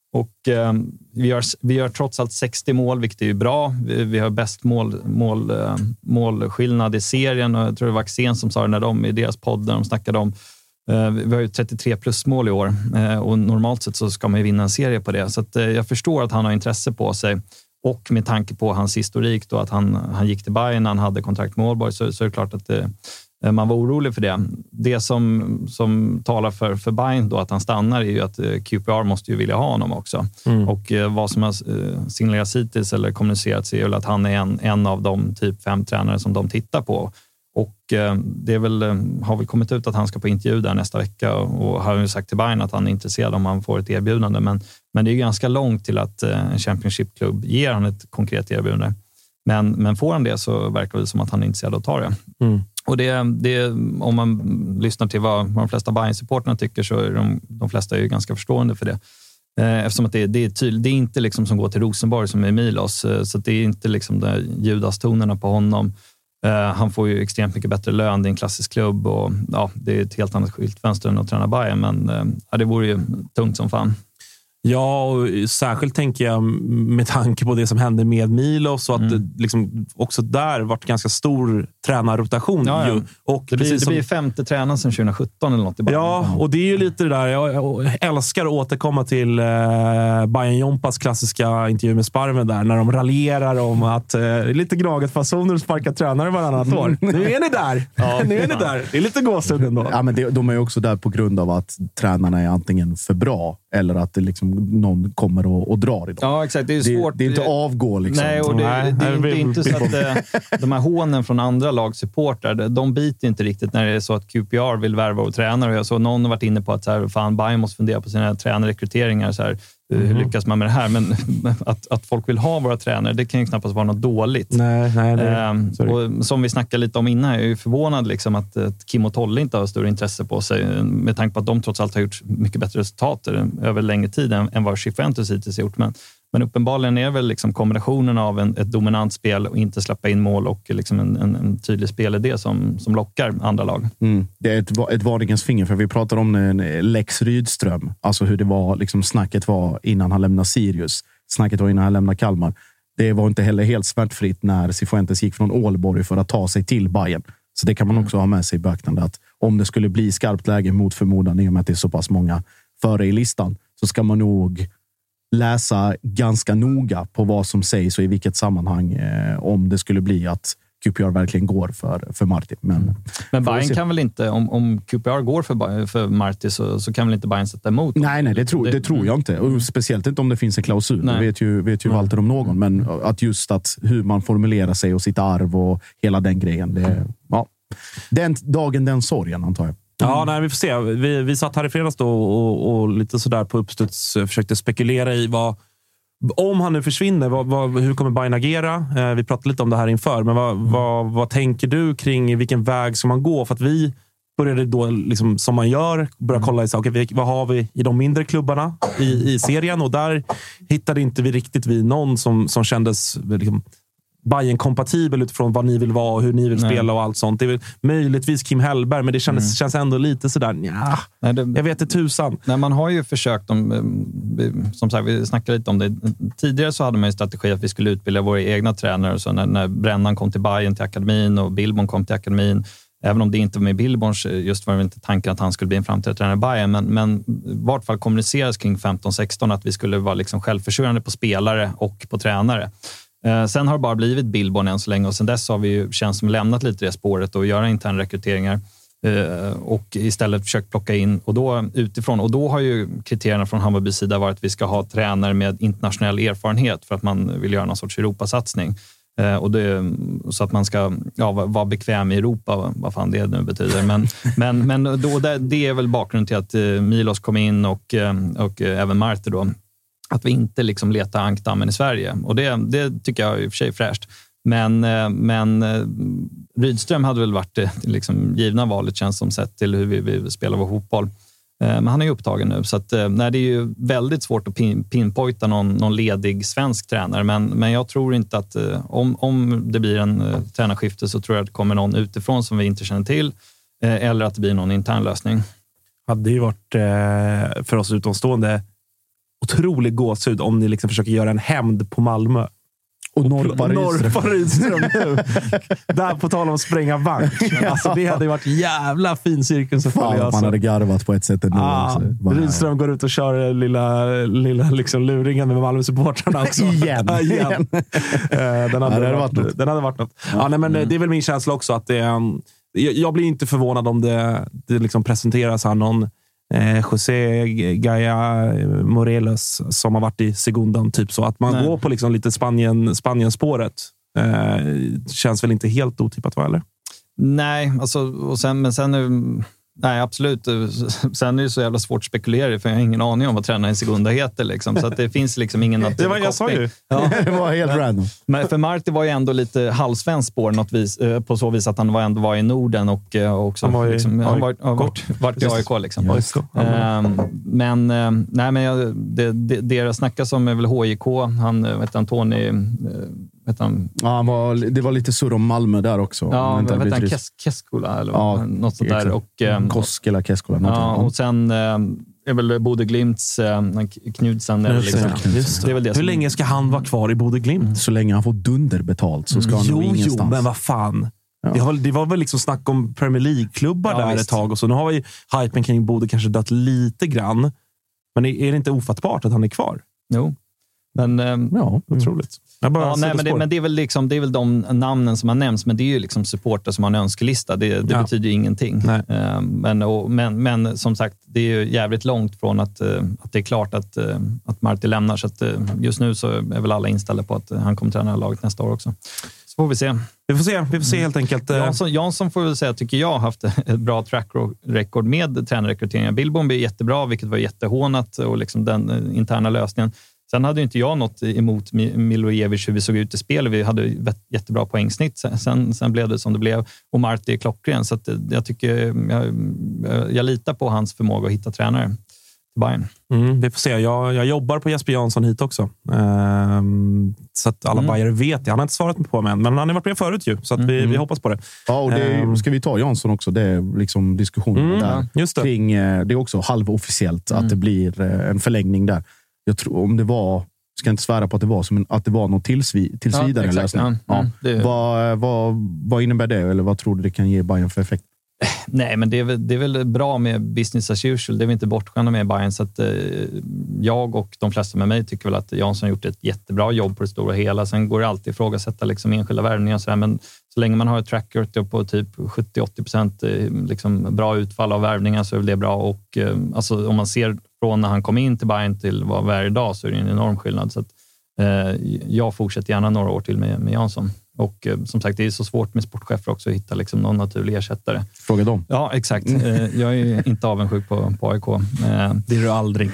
Och eh, vi, gör, vi gör trots allt sextio mål, vilket är ju bra. Vi, vi har bäst mål, mål, eh, målskillnad i serien. Och jag tror det var Axén som sa det när de i deras podd när de snackade om eh, vi har ju trettiotre plus mål i år. Eh, och normalt sett så ska man ju vinna en serie på det. Så att, eh, jag förstår att han har intresse på sig. Och med tanke på hans historik då, att han, han gick till Bayern när han hade kontrakt med Ålborg, så, så är det klart att det, man var orolig för det. Det som, som talar för, för Bayern då att han stannar är ju att Q P R måste ju vilja ha honom också. Mm. Och eh, vad som har eh, signalerats hittills eller kommunicerats är väl att han är en, en av de typ fem tränare som de tittar på. Och eh, det är väl, har väl kommit ut att han ska på intervju där nästa vecka och, och har ju sagt till Bayern att han är intresserad om han får ett erbjudande. Men, men det är ju ganska långt till att eh, en Championship-klubb ger han ett konkret erbjudande. Men, men får han det så verkar det som att han är intresserad av att ta det. Mm. Och det, det, om man lyssnar till vad, vad de flesta Bayern-supporterna tycker så är de, de flesta är ju ganska förstående för det. Eh, eftersom att det, det är tydligt, det är inte liksom som går till Rosenborg som är Milos. Eh, så det är inte liksom de Judas-tonerna på honom. Eh, han får ju extremt mycket bättre lön, det är en klassisk klubb och ja, det är ett helt annat skyltfönster än att träna Bayern. Men eh, ja, det vore ju tungt som fan. Ja, och särskilt tänker jag med tanke på det som hände med Milos och att mm. det liksom också där varit ganska stor tränarrotation. Ja, ja. Ju. Och det, blir, det som, blir femte tränaren sedan tjugo sjutton eller något. Ja, och det är ju lite det där. Jag älskar att återkomma till eh, Bayern Jompas klassiska intervju med Sparven där, när de raljerar om att eh, lite gnaget fasoner sparkar tränare varannat år. Nu är ni där! Ja, nu är ni där! Det är lite gåshud ändå. Ja, men det, de är ju också där på grund av att tränarna är antingen för bra eller att det liksom någon kommer och, och drar i dem. Ja, exakt. Det är svårt. Det, det är inte avgå liksom. Nej, och det, Nej, det, det, det är inte så att eh, de här hånen från andra lagsupportrar, de biter inte riktigt när det är så att Q P R vill värva och tränare. Jag såg någon har varit inne på att så här, fan, Bayern måste fundera på sina tränarrekryteringar. Så här, hur mm. lyckas man med det här? Men att, att folk vill ha våra tränare, det kan ju knappast vara något dåligt. Nej, nej, nej. Ehm, och som vi snackade lite om innan, jag är ju förvånad liksom att, att Kim och Tolle inte har större intresse på sig, med tanke på att de trots allt har gjort mycket bättre resultat över längre tid än, än vad Cifuentes hittills gjort. Men, men uppenbarligen är väl liksom kombinationen av en, ett dominant spel och inte släppa in mål och liksom en, en, en tydlig spelidé som, som lockar andra lag. Mm. Det är ett, ett varningens finger, för vi pratar om en Lex Rydström. Alltså hur det var, liksom snacket var innan han lämnade Sirius. Snacket var innan han lämnade Kalmar. Det var inte heller helt smärtfritt när Cifuentes gick från Ålborg för att ta sig till Bayern. Så det kan man också ha med sig i beaktande, att om det skulle bli skarpt läge mot förmodan, i och med att det är så pass många före i listan, så ska man nog läsa ganska noga på vad som sägs och i vilket sammanhang, eh, om det skulle bli att Q P R verkligen går för, för Marti. Men, men Bayern kan väl inte, om, om Q P R går för, för Marti så, så kan väl inte Bayern sätta emot? Nej, nej det, tro, det, det tror jag inte. Och speciellt inte om det finns en klausul. Nej. Det vet ju, vet ju Walter om någon. Men att just att hur man formulerar sig och sitt arv och hela den grejen. Det, ja. Den dagen, den sorgen, antar jag. Ja, nej, vi får se. Vi, vi satt här i fredags då och, och lite sådär på uppstuds försökte spekulera i vad, om han nu försvinner, vad, vad, hur kommer Bayern agera? Eh, vi pratade lite om det här inför, men vad, mm. vad, vad tänker du kring vilken väg som man går? För att vi började då, liksom, som man gör, börja kolla i så, okay, vad har vi i de mindre klubbarna i, i serien? Och där hittade inte vi riktigt vi någon som, som kändes liksom, Bayern-kompatibel utifrån vad ni vill vara och hur ni vill Nej. spela och allt sånt. Det är väl möjligtvis Kim Hellberg, men det kändes, mm. känns ändå lite sådär, nja, Nej, det, jag vet inte tusan. Nej, man har ju försökt, om, som sagt, vi snackade lite om det. Tidigare så hade man ju strategi att vi skulle utbilda våra egna tränare. Så när, när Brännan kom till Bayern till akademin och Billborn kom till akademin, även om det inte var med Billborns, just var det inte tanken att han skulle bli en framtida tränare i Bayern, men, men i vart fall kommuniceras kring femton sexton att vi skulle vara liksom självförsörjande på spelare och på tränare. Eh, sen har det bara blivit Billborn än så länge och sen dess har vi ju känns som lämnat lite det spåret och göra interna rekryteringar eh, och istället försökt plocka in och då utifrån, och då har ju kriterierna från Hammarbys sida varit att vi ska ha tränare med internationell erfarenhet för att man vill göra någon sorts Europasatsning. Eh, och det, så att man ska ja, vara bekväm i Europa, vad fan det nu betyder. Men, men, men då, det, det är väl bakgrunden till att eh, Milos kom in och, eh, och eh, även Marti då. Att vi inte liksom letar ankdammen i Sverige. Och det, det tycker jag är i och för sig fräscht. Men, men Rydström hade väl varit det liksom givna valet, känns som, sett till hur vi, vi spelar vår fotboll. Men han är ju upptagen nu. Så att, nej, det är ju väldigt svårt att pin, pinpointa någon, någon ledig svensk tränare. Men, men jag tror inte att om, om det blir en tränarskifte så tror jag att det kommer någon utifrån som vi inte känner till. Eller att det blir någon intern lösning. Hade ju varit för oss utomstående otrolig gåshud om ni liksom försöker göra en hämnd på Malmö. Och Norpa Norpa Rydström nu. Där på tal om att spränga bank. Alltså, det hade ju varit jävla fin cirkel. Så Fan, alltså. Man hade garvat på ett sätt ändå. Ah, Rydström går ut och kör lilla, lilla liksom luringen med Malmö-supportrarna också. Igen. Igen. den, hade ja, varit, varit den hade varit något. Ja. Ja, nej, men mm. Det är väl min känsla också att det um, jag, jag blir inte förvånad om det, det liksom presenteras här någon Eh, José Gaia Morelos som har varit i Segundan, typ så. Att man Nej. går på liksom lite Spanien, Spanien-spåret eh, känns väl inte helt otippat, va, eller? Nej, alltså, och sen, men sen är, nej, absolut. Sen är det så jävla svårt att spekulera, för jag har ingen aning om vad tränaren i Segunda heter. Liksom. Så att det finns liksom ingen naturlig Det var jag sa ju. Ja. Det var helt men, random. Men för Marti var ju ändå lite halvsvensk spår något vis, på så vis att han var ändå var i Norden och, och också han var i, liksom, han var, har varit, varit i A I K. Liksom. Ja, um, men um, nej, men jag, det, det, det jag snackas om är väl H I K. Han heter Antoni... Han, ja, han var, det var lite surr om Malmö där också. Ja, vad heter han? Kes, Keskola eller ja, något sånt där. Och, um, Koskela, Keskola. Ja, och sen um, är väl Bodø Glimts um, Knudsen. Eller liksom. Just det. Det är väl det. Hur som... länge ska han vara kvar i Bodø Glimt? Mm. Så länge han får dunderbetalt så ska han jo, nog ingenstans. Jo, men vad fan. Ja. Det, var, det var väl liksom snack om Premier League-klubbar ja, där visst. Ett tag. Och så nu har vi hypen kring Bodø kanske dött lite grann. Men är det inte ofattbart att han är kvar? Jo. Men, um, ja, otroligt. Ja, nej, men, det, men det är väl liksom, det är väl de namnen som har nämnts, men det är ju liksom supporter som har en önskelista. Det, det ja. betyder ju ingenting. Uh, men, och, men, men som sagt, det är ju jävligt långt från att, uh, att det är klart att, uh, att Marti lämnar. Så att, uh, just nu så är väl alla inställda på att uh, han kommer träna laget nästa år också. Så får vi se. Vi får se, vi får se helt enkelt. Jansson, Jansson får väl säga, tycker jag, har haft ett bra track record med tränarrekryteringen. Billbom är jättebra, vilket var jättehånat, och liksom den uh, interna lösningen. Sen hade inte jag något emot Milojevic hur vi såg ut i spel. Vi hade jättebra poängsnitt. Sen, sen blev det som det blev. Och Marti är klockren. Så att jag tycker jag, jag litar på hans förmåga att hitta tränare till Bayern. Mm, vi får se. Jag, jag jobbar på Jesper Jansson hit också. Ehm, så att alla mm. Bayern vet det. Han har inte svarat på mig än, men han har varit med förut ju. Så att vi, mm. vi hoppas på det. Ja, och det är, ska vi ta Jansson också? Det är liksom diskussionen mm, där. Just det. Kring, det är också halvofficiellt mm. att det blir en förlängning där. Jag tror om det var, ska inte svära på att det var som en, att det var någon tillsvi, tills vidare ja, lösning. Ja, ja. Mm, det... vad, vad, vad innebär det? Eller vad tror du det kan ge Bayern för effekt? Nej, men det är, väl, det är väl bra med business as usual. Det är vi inte bortskämda med i Bayern. Så att, eh, jag och de flesta med mig tycker väl att Jansson har gjort ett jättebra jobb på det stora hela. Sen går det alltid att ifrågasätta liksom enskilda värvningar och så här, men så länge man har ett track record på typ sjuttio till åttio procent liksom bra utfall av värvningar så är det bra. Och eh, alltså, om man ser från när han kom in till Bayern till vad vi är idag så är det en enorm skillnad. Så att, eh, jag fortsätter gärna några år till med, med Jansson. Och eh, som sagt, det är så svårt med sportchefer också att hitta liksom, någon naturlig ersättare. Fråga dem. Ja, exakt. Eh, jag är inte avundsjuk på, på A I K. Eh, det är du aldrig.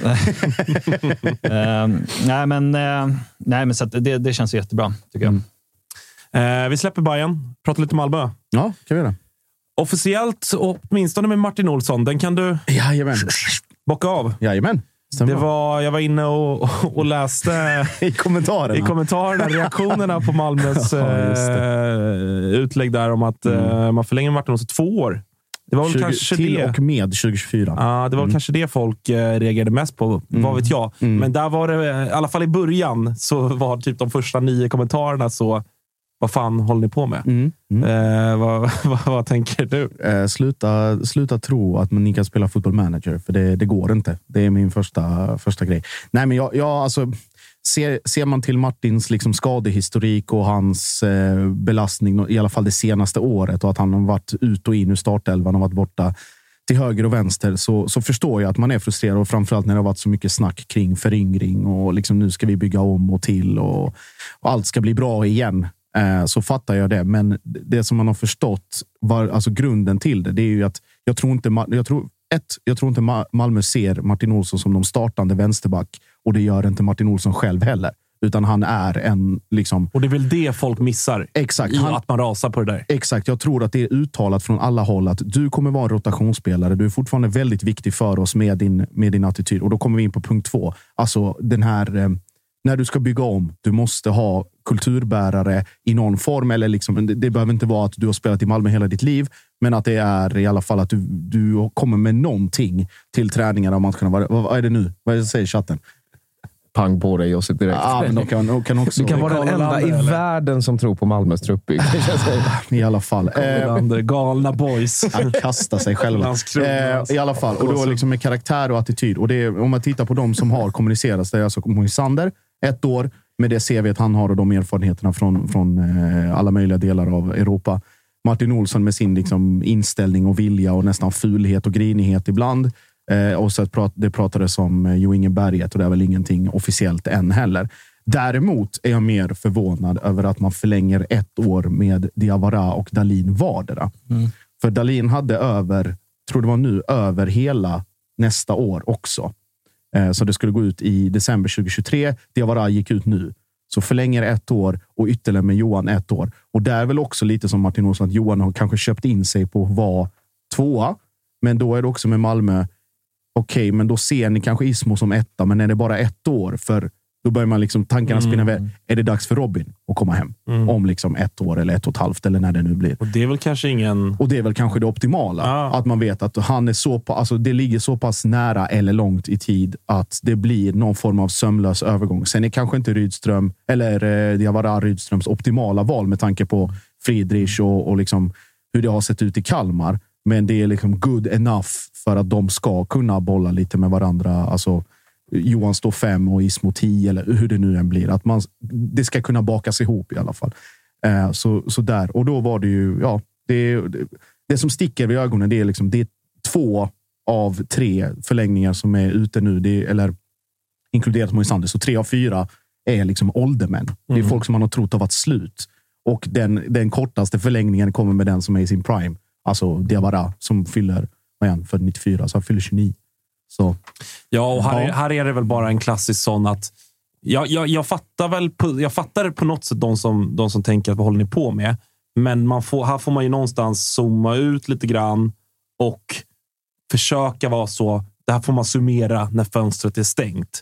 eh, nej, men, eh, nej, men så att det, det känns jättebra, tycker jag. Mm. Eh, vi släpper Bayern. Pratar lite Malmö. Ja, kan vi göra. Officiellt, åtminstone med Martin Olsson. Den kan du Jajamän. bocka av. Jajamän. Det var, jag var inne och, och läste i kommentarerna. i kommentarerna reaktionerna på Malmös ja, eh, utlägg där om att mm. eh, man förlänger Martin Olsson två år. Det var väl tjugo, kanske till det. och med tjugo tjugofyra. Ja, det var mm. kanske det folk eh, reagerade mest på. Mm. Vad vet jag. Mm. Men där var det, i alla fall i början, så var typ de första nio kommentarerna så: vad fan håller ni på med? Mm. Mm. Eh, vad, vad, vad tänker du? Eh, sluta, sluta tro att man, ni kan spela Football Manager. För det, det går inte. Det är min första, första grej. Nej, men jag, jag alltså... Ser, ser man till Martins liksom skadehistorik och hans eh, belastning i alla fall det senaste året och att han har varit ut och in ur startelvan och varit borta till höger och vänster, så, så förstår jag att man är frustrerad, och framförallt när det har varit så mycket snack kring föryngring och liksom nu ska vi bygga om och till och, och allt ska bli bra igen. Eh, så fattar jag det, men det som man har förstått var, alltså grunden till det, det är ju att jag tror inte jag tror, ett, jag tror inte Malmö ser Martin Olsson som de startande vänsterback, och det gör inte Martin Olsson själv heller. Utan han är en... Liksom, och det är väl det folk missar. Exakt. I han, att man rasar på det där. Exakt. Jag tror att det är uttalat från alla håll att du kommer vara en rotationsspelare. Du är fortfarande väldigt viktig för oss med din, med din attityd. Och då kommer vi in på punkt två. Alltså den här... Eh, när du ska bygga om, du måste ha kulturbärare i någon form. Eller liksom, det, det behöver inte vara att du har spelat i Malmö hela ditt liv. Men att det är i alla fall att du, du kommer med någonting till träningarna. Om man ska vara, vad är det nu? Vad är det säger chatten? pang på dig Josip direkt. Ja, men de kan, de kan också... Du kan vara den enda i eller? världen som tror på Malmös truppbygg. I alla fall. Eh, galna boys. Han kastar sig själva. Eh, I alla fall. Och då liksom med karaktär och attityd. Och det är, om man tittar på de som har kommunicerats, det är alltså Moisander, ett år, med det C V:t han har och de erfarenheterna från, från eh, alla möjliga delar av Europa. Martin Olsson med sin liksom, inställning och vilja och nästan fulhet och grinighet ibland. Eh, och så prat, det pratades om eh, Jo Inge Berget och det är väl ingenting officiellt än heller. Däremot är jag mer förvånad över att man förlänger ett år med Diawara och Dahlin vardera. Mm. För Dahlin hade över, tror det var nu, över hela nästa år också. Eh, så det skulle gå ut i december tjugohundratjugotre. Diawara gick ut nu. Så förlänger ett år och ytterligare med Johan ett år. Och det är väl också lite som Martin Olsson att Johan har kanske köpt in sig på att vara tvåa. Men då är det också med Malmö. Okej, okay, men då ser ni kanske Ismo som etta. Men är det bara ett år? För då börjar man liksom tankarna spinna mm. iväg. Är det dags för Robin att komma hem? Mm. Om liksom ett år eller ett och ett halvt eller när det nu blir. Och det är väl kanske ingen... Och det är väl kanske det optimala. Ah. Att man vet att han är så pass, alltså det ligger så pass nära eller långt i tid att det blir någon form av sömlös övergång. Sen är kanske inte Rydström eller eh, Diawara Rydströms optimala val med tanke på Friedrich och, och liksom hur det har sett ut i Kalmar. Men det är liksom good enough för att de ska kunna bolla lite med varandra. Alltså Johan står fem och Ismo tio eller hur det nu än blir. Att man, det ska kunna bakas ihop i alla fall. Eh, så, så där. Och då var det ju, ja, det, det, det som sticker vid ögonen, det är liksom, det är två av tre förlängningar som är ute nu. Det är, eller inkluderat Moisander. Så tre av fyra är liksom åldermän. Mm. Det är folk som man har trott har varit slut. Och den, den kortaste förlängningen kommer med den som är i sin prime. Alltså Diawara som fyller, vad är han, för nittiofyra, så han fyller tjugonio. Så. Ja, och här, ja. Är, här är det väl bara en klassisk sån att jag, jag, jag fattar väl på, jag fattar på något sätt de som, de som tänker att vad håller ni på med, men man får, här får man ju någonstans zooma ut lite grann och försöka vara så, det här får man summera när fönstret är stängt.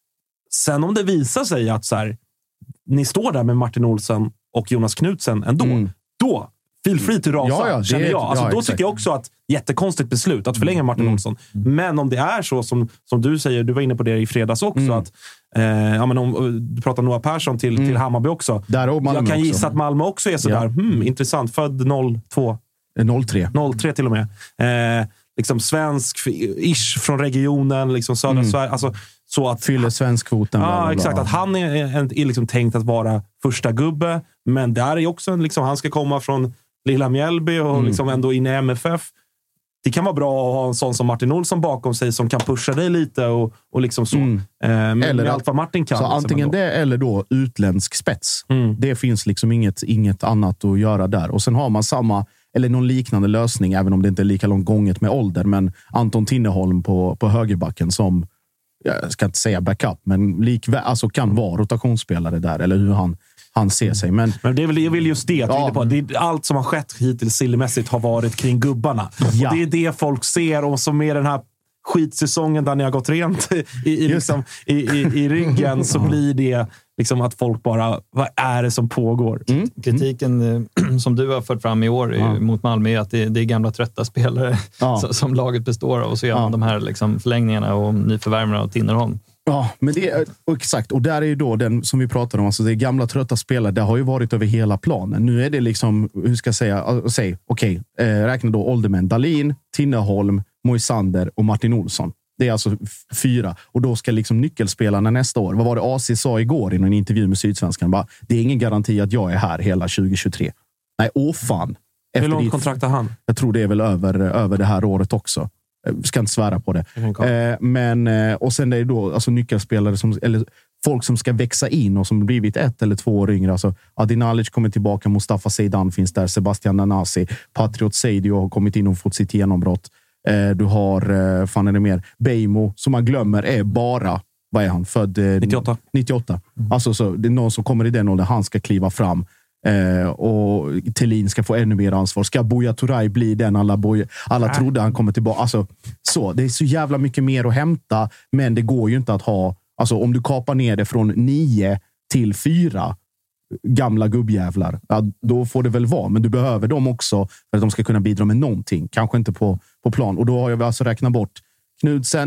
Sen om det visar sig att så här, ni står där med Martin Olsson och Jonas Knudsen ändå, mm. då feel free to rasa, ja, ja, känner jag. Alltså, ja, då exakt. Tycker jag också att jättekonstigt beslut att förlänga Martin mm. Olsson. Mm. Men om det är så som, som du säger, du var inne på det i fredags också, mm. att eh, ja, men om du pratar Noah Persson till, mm. till Hammarby också. Där jag kan också. gissa att Malmö också är sådär. Ja. Hmm, intressant. Född noll två noll tre noll tre till och med. Eh, liksom svensk, ish från regionen, liksom södra mm. Sverige. Alltså, så att, fyller svenskkvoten. Ja, ah, exakt. Att han är, är, är liksom tänkt att vara första gubbe. Men där är också en, liksom, han ska komma från Lilla Mjällby och mm. liksom ändå in i M F F. Det kan vara bra att ha en sån som Martin Olsson bakom sig som kan pusha dig lite och, och liksom så. Mm. Eh, med, eller med allt vad Martin kan. Så liksom antingen ändå. Det eller då utländsk spets. Mm. Det finns liksom inget, inget annat att göra där. Och sen har man samma, eller någon liknande lösning, även om det inte är lika långt gånget med ålder. Men Anton Tinneholm på, på högerbacken som, jag ska inte säga backup, men likväl, alltså kan vara rotationsspelare där. Eller hur han Han ser sig. Men, men det är väl, jag vill just det. Ja. På. Det är, allt som har skett hittills sillymässigt har varit kring gubbarna. Ja. Och det är det folk ser. Och som är den här skitsäsongen där ni har gått rent i, i, liksom, i, i, i ryggen så blir det liksom att folk bara, vad är det som pågår? Mm. Kritiken mm. som du har fört fram i år ja. mot Malmö är att det, det är gamla trötta spelare ja. som laget består av. Och så gör man ja. de här liksom förlängningarna och nyförvärvarna och Tinnerholm. Ja, men det är exakt. Och där är ju då den som vi pratar om, alltså det är gamla trötta spelare, det har ju varit över hela planen. Nu är det liksom, hur ska jag säga, säg, okej, okay, eh, räkna då åldermän. Dahlin, Tinneholm, Moisander och Martin Olsson. Det är alltså f- fyra. Och då ska liksom nyckelspelarna nästa år. Vad var det A C sa igår i en intervju med Sydsvenskan? Bara, det är ingen garanti att jag är här hela tjugohundratjugotre. Nej, åh fan. Hur långt kontrakt har han? Jag tror det är väl över, över det här året också. Jag ska inte svära på det. Eh, men, eh, och sen är det då alltså, nyckelspelare som, eller folk som ska växa in och som blivit ett eller två år yngre. Alltså, Adi Nalic kommer tillbaka, Mustafa Seydan finns där, Sebastian Nanasi, Patriot Seidio har kommit in och fått sitt genombrott. Eh, du har, eh, fan är det mer, Beijmo, som man glömmer är bara, vad är han? Född eh, nittioåtta. nittioåtta. Mm. Alltså, så, det är någon som kommer i den åldern, han ska kliva fram. Eh, och Thelin ska få ännu mer ansvar. Ska Buya Turay bli den alla, boy, alla trodde han kommer tillbaka? Alltså, så, det är så jävla mycket mer att hämta, men det går ju inte att ha, alltså om du kapar ner det från nio till fyra gamla gubbjävlar, ja, då får det väl vara, men du behöver dem också för att de ska kunna bidra med någonting, kanske inte på, på plan. Och då har jag alltså räknat bort Knudsen,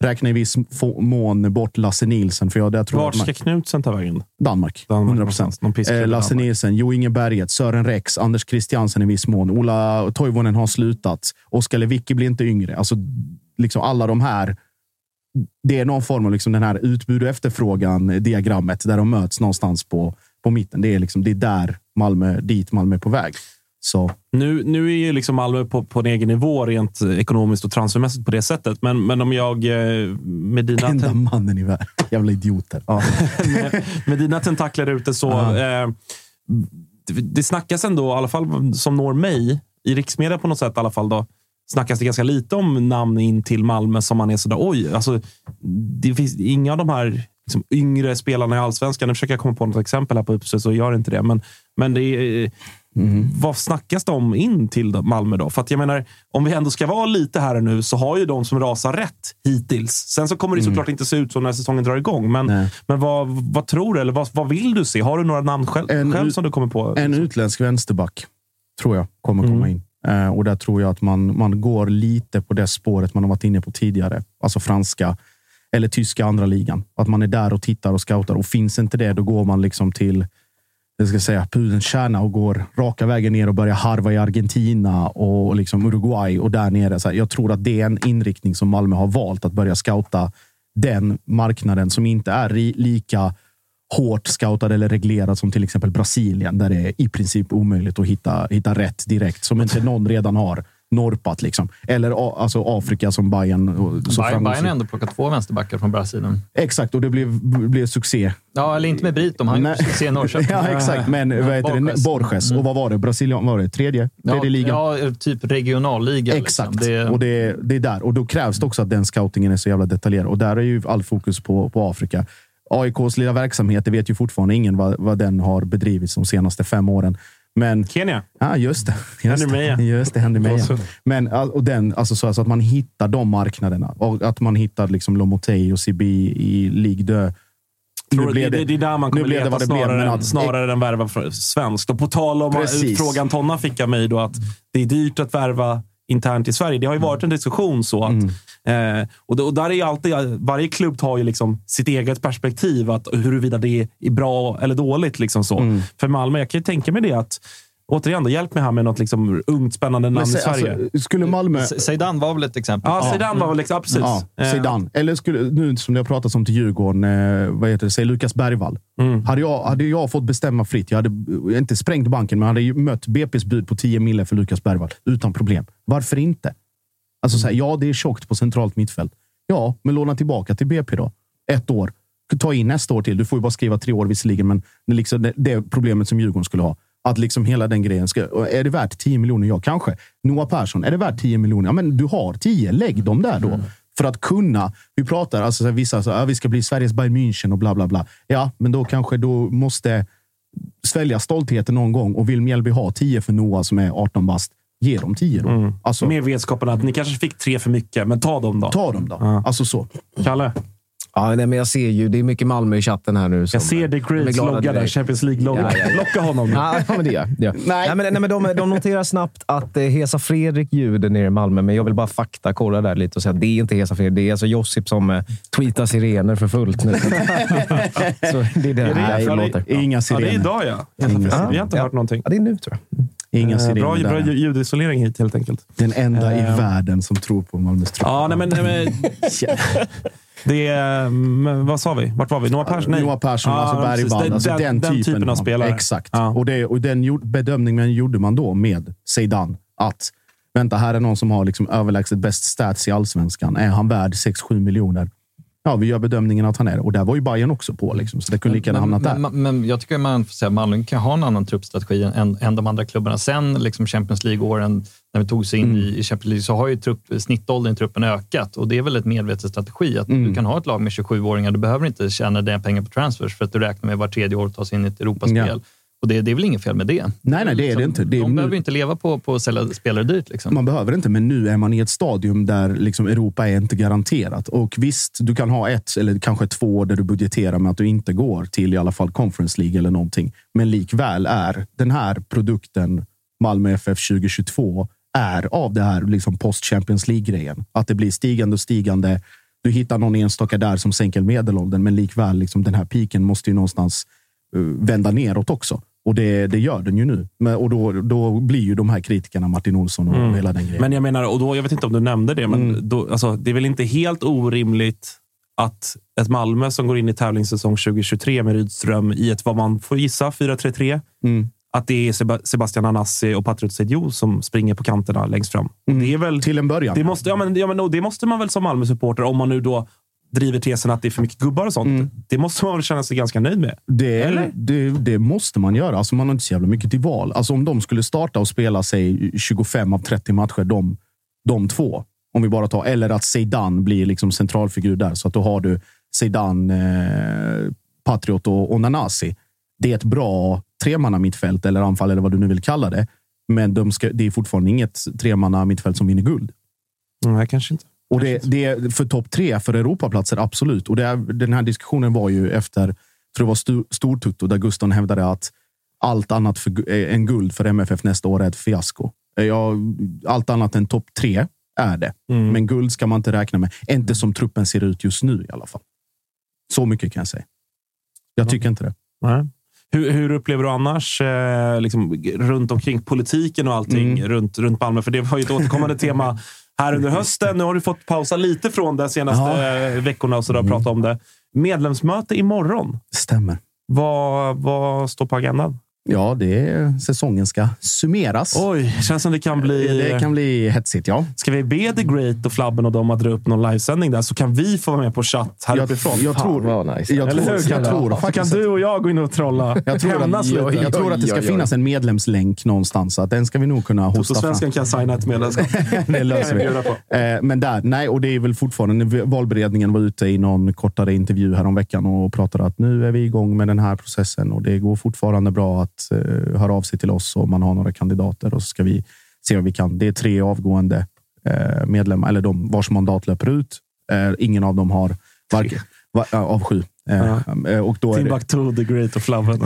räknar i viss mån bort Lasse Nielsen. För jag, där tror Var ska man... Knutsen ta vägen? Danmark, Danmark hundra procent. Eh, Lasse Nielsen, Jo Inge Berget, Sören Rex, Anders Christiansen i viss mån. Ola Toivonen har slutat. Oskar Lewicki blir inte yngre. Alltså, liksom alla de här. Det är någon form av liksom den här utbud och efterfrågan diagrammet där de möts någonstans på, på mitten. Det är, liksom, det är där Malmö, dit Malmö är på väg. Så. Nu, nu är ju liksom Malmö på, på en egen nivå rent ekonomiskt och transfermässigt på det sättet. Men, men om jag med dina... Enda ten... mannen i världen. Jävla idioter. Ja. med, med dina tentakler ute så... Eh, det, det snackas ändå, i alla fall som når mig, i riksmedia på något sätt i alla fall då, snackas det ganska lite om namn in till Malmö som man är sådär, oj, alltså det finns inga av de här liksom, yngre spelarna i Allsvenskan. Nu försöker jag komma på något exempel här på uppsett så gör inte det. Men, men det är... Mm. Vad snackas de om in till Malmö då? För att jag menar, om vi ändå ska vara lite här nu så har ju de som rasar rätt hittills. Sen så kommer det såklart mm. inte se ut så när säsongen drar igång. Men, men vad, vad tror du? Eller vad, vad vill du se? Har du några namn själv, en, själv som du kommer på? En utländsk vänsterback tror jag kommer komma mm. in. Uh, och där tror jag att man, man går lite på det spåret man har varit inne på tidigare. Alltså franska eller tyska andra ligan. Att man är där och tittar och scoutar. Och finns inte det, då går man liksom till... jag ska säga, pudelns kärna och går raka vägen ner och börjar harva i Argentina och liksom Uruguay och där nere. Så här, jag tror att det är en inriktning som Malmö har valt, att börja scouta den marknaden som inte är ri- lika hårt scoutad eller reglerad som till exempel Brasilien, där det är i princip omöjligt att hitta, hitta rätt direkt, som inte någon redan har norpat liksom. Eller alltså Afrika som Bayern. Så Bayern, Bayern har ändå plockat två vänsterbackar från Brasilien. Exakt, och det blev, blev succé. Ja, eller inte med Brit, de har ju succé i Norrköping. Ja, exakt, men vad heter Borges. det? Borges. Mm. Och vad var det? Brasilien var det? Tredje? Tredje ja, ligan? Ja, typ regionalliga. Exakt, liksom. det... och det, det är där. Och då krävs det också att den scoutingen är så jävla detaljerad. Och där är ju all fokus på, på Afrika. A I K:s lilla verksamhet, det vet ju fortfarande ingen vad, vad den har bedrivits de senaste fem åren. Men, Kenya. Ja, just det. Just det, just det händer mig. Men och den, alltså så att man hittar de marknaderna. Och att man hittar liksom Lomotey och Sibi i Ligue deux. Nu blev det, det, det är där man kommer leta det det snarare, blev, att, snarare än värva svenskt. Och på tal om precis. Frågan Tonna fick av mig då, att det är dyrt att värva internt i Sverige. Det har ju varit en diskussion så att mm. eh, och, och där är ju alltid, varje klubb tar ju liksom sitt eget perspektiv, att huruvida det är bra eller dåligt liksom så. Mm. För Malmö, jag kan ju tänka mig det att återigen då, hjälp mig här med något liksom ungt spännande namn se, i Sverige. Alltså, skulle Malmö... Zidane var väl ett exempel. Ja, Zidane var väl liksom, precis. Ja, Zidane. Eller skulle, nu som det har pratats om till Djurgården, eh, vad heter det, säg Lukas Bergvall. Mm. Hade, jag, hade jag fått bestämma fritt, jag hade inte sprängt banken, men hade ju mött B P:s bud på tio mille för Lukas Bergvall. Utan problem. Varför inte? Alltså så här, ja, det är tjockt på centralt mittfält. Ja, men låna tillbaka till B P då. Ett år. Ta in nästa år till. Du får ju bara skriva tre år visserligen, men det är liksom det, det problemet som Djurgården skulle ha. Att liksom hela den grejen ska... Är det värt tio miljoner? Ja, kanske. Noah Persson, är det värt tio miljoner? Ja, men du har tio. Lägg dem där då. Mm. För att kunna... Vi pratar, alltså så här, vissa så här, vi ska bli Sveriges Bayern München och bla bla bla. Ja, men då kanske då måste svälja stoltheten någon gång. Och vill Mjällby ha tio för Noah som är arton bast, ge dem tio då. Mm. Alltså, med vetskapen att ni kanske fick tre för mycket, men ta dem då. Ta dem då. Ja. Alltså så. Kalle? Ja, nej, men jag ser ju, det är mycket Malmö i chatten här nu. Jag ser Dick Reeds logga där, Champions League-logga. Ja, ja, ja. Locka honom. Ja, men det gör ja. Nej. Nej, men, nej, men de, de noterar snabbt att eh, Hesa Fredrik ljuder nere i Malmö, men jag vill bara fakta kolla där lite och säga att det är inte Hesa Fredrik, det är alltså Josip som eh, tweetar sirener för fullt nu. Så det är det, är det, det låter. Ja. Inga sirener. Ja, det är idag, ja. Inga sirener. Vi har inte ja. hört någonting. Ja, det är nu, tror jag. Inga sirener. Bra, bra ljudisolering hit, helt enkelt. Den enda uh, i världen som tror på Malmös trupp. Ja, nej men... Nej, men det är, vad sa vi? Vart var vi? Noah Persson? Nej. Noah Persson, ah, alltså Bergvall. Alltså den, den, typen, den typen av spelare. Exakt. Ah. Och, det, och den bedömningen gjorde man då med Zidane. Att, vänta, här är någon som har liksom överlägset bäst stats i Allsvenskan. Är han värd sex sju miljoner? Ja, vi gör bedömningen att han är det. Och där var ju Bayern också på. Liksom, så det kunde lika gärna hamnat där. Men, men jag tycker man får säga att Malmö kan ha en annan truppstrategi än, än de andra klubbarna. Sen liksom Champions League-åren, när vi tog sig in mm. i Champions League, så har ju trupp, snittåldern i truppen ökat. Och det är väl ett medvetet strategi att mm. du kan ha ett lag med tjugosju-åringar. Du behöver inte tjäna dina pengar på transfers för att du räknar med var tredje år att ta sig in i ett Europaspel. Ja. Och det, det är väl inget fel med det. Nej, nej, det är det inte. Det är, de nu, behöver inte leva på, på att sälja spelare dyrt. Liksom. Man behöver inte, men nu är man i ett stadium där liksom Europa är inte garanterat. Och visst, du kan ha ett eller kanske två år där du budgeterar med att du inte går till i alla fall Conference League eller någonting. Men likväl är den här produkten Malmö F F tjugo tjugotvå är av det här liksom post-Champions League-grejen. Att det blir stigande och stigande. du hittar någon enstaka där som sänker medelåldern, men likväl liksom, den här piken måste ju någonstans uh, vända neråt också. Och det, det gör den ju nu. Men, och då, då blir ju de här kritikerna Martin Olsson och mm. hela den grejen. Men jag menar, och då, jag vet inte om du nämnde det, men mm. då, alltså, det är väl inte helt orimligt att ett Malmö som går in i tävlingssäsong tjugo tjugotre med Rydström i ett, vad man får gissa, fyra tre tre. Mm. Att det är Seb- Sebastian Anassi och Patriot Seydou som springer på kanterna längst fram. Mm. Det är väl, till en början. Det måste, ja, men, ja, men, det måste man väl som Malmö-supporter, om man nu då driver tesen att det är för mycket gubbar och sånt. Mm. Det måste man väl känna sig ganska nöjd med. Det, det, det måste man göra. Alltså man har inte så jävla mycket till val. Alltså om de skulle starta och spela sig tjugofem av trettio matcher, de, de två. Om vi bara tar, eller att Zidane blir liksom centralfigur där. Så att då har du Zidane, eh, Patriot och, och Nanasi. Det är ett bra tremanna mittfält eller anfall eller vad du nu vill kalla det. Men de ska, det är fortfarande inget tremanna mittfält som vinner guld. Nej, kanske inte. Och det, det är för topp tre för Europaplatser, absolut. Och det är, den här diskussionen var ju efter, tror det var st- Stortutto, där Gusten hävdade att allt annat för, än guld för M F F nästa år är ett fiasko. Ja, allt annat än topp tre är det. Mm. Men guld ska man inte räkna med. Inte som truppen ser ut just nu i alla fall. Så mycket kan jag säga. Jag tycker mm. inte det. Nej. Hur, hur upplever du annars eh, liksom, runt omkring politiken och allting mm. runt, runt Malmö? För det var ju ett återkommande tema här under hösten. Nu har du fått pausa lite från det senaste ja. veckorna och så där mm. prata om det. Medlemsmöte imorgon. Stämmer. Vad, vad står på agendan? Ja, det är, säsongen ska summeras. Oj, känns som det kan bli... Det kan bli hetsigt, ja. Ska vi be The Great och Flabben och dem att dra upp någon livesändning där, så kan vi få vara med på chatt här jag, uppifrån. Jag tror, Fan, nice. jag, tror, jag, tror, jag tror så kan du och jag gå in och trolla. Jag tror, att, jag, jag tror att det ska finnas en medlemslänk någonstans, så att den ska vi nog kunna hosta fram. Så svenskan kan signa ett medlemskap. Det löser vi. Men där, nej, och det är väl fortfarande, valberedningen var ute i någon kortare intervju här om veckan och pratade att nu är vi igång med den här processen och det går fortfarande bra att uh, höra av sig till oss om man har några kandidater och så ska vi se vad vi kan. Det är tre avgående eh, medlemmar, eller de vars mandat löper ut. Eh, ingen av dem har varken, var, äh, av sju. Eh, ja. och då Timbuktu, The Great och Flabben.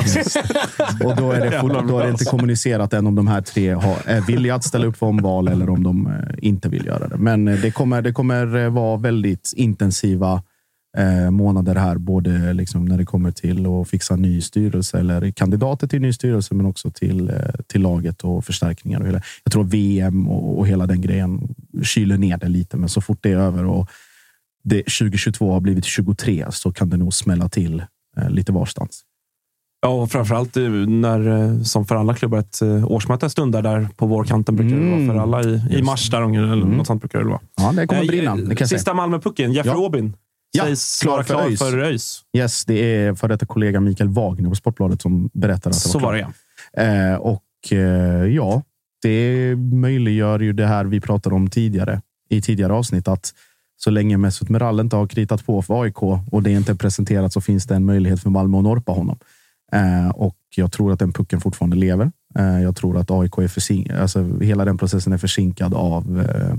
Och då är, det fort, då är det inte kommunicerat än om de här tre har, är villiga att ställa upp för omval eller om de eh, inte vill göra det. Men eh, det kommer, det kommer vara väldigt intensiva Eh, månader här, både liksom när det kommer till att fixa ny styrelse eller kandidater till ny styrelse, men också till, eh, till laget och förstärkningar och hela. Jag tror V M och, och hela den grejen kyler ner det lite, men så fort det är över och det tjugo tjugotvå har blivit tjugotre så kan det nog smälla till eh, lite varstans. Ja, och framförallt när, som för alla klubbar, ett årsmöte stundar där på vårkanten brukar det vara för alla i, i mars där, eller mm. något sånt brukar det vara. Ja, det kommer brinna. Det kan Sista Malmöpucken, Jeffrey ja. Obin. Ja, sägs klar vara för klar ÖIS. för ÖIS. Yes, det är för detta kollega Mikael Wagner på Sportbladet som berättade att det Så var, var det, ja. Eh, och eh, ja, det möjliggör ju det här vi pratade om tidigare i tidigare avsnitt, att så länge Mesut Meral inte har kritat på för A I K och det är inte presenterat, så finns det en möjlighet för Malmö att norpa honom. Eh, och jag tror att den pucken fortfarande lever. Eh, jag tror att A I K är försinkad, alltså hela den processen är försinkad av eh,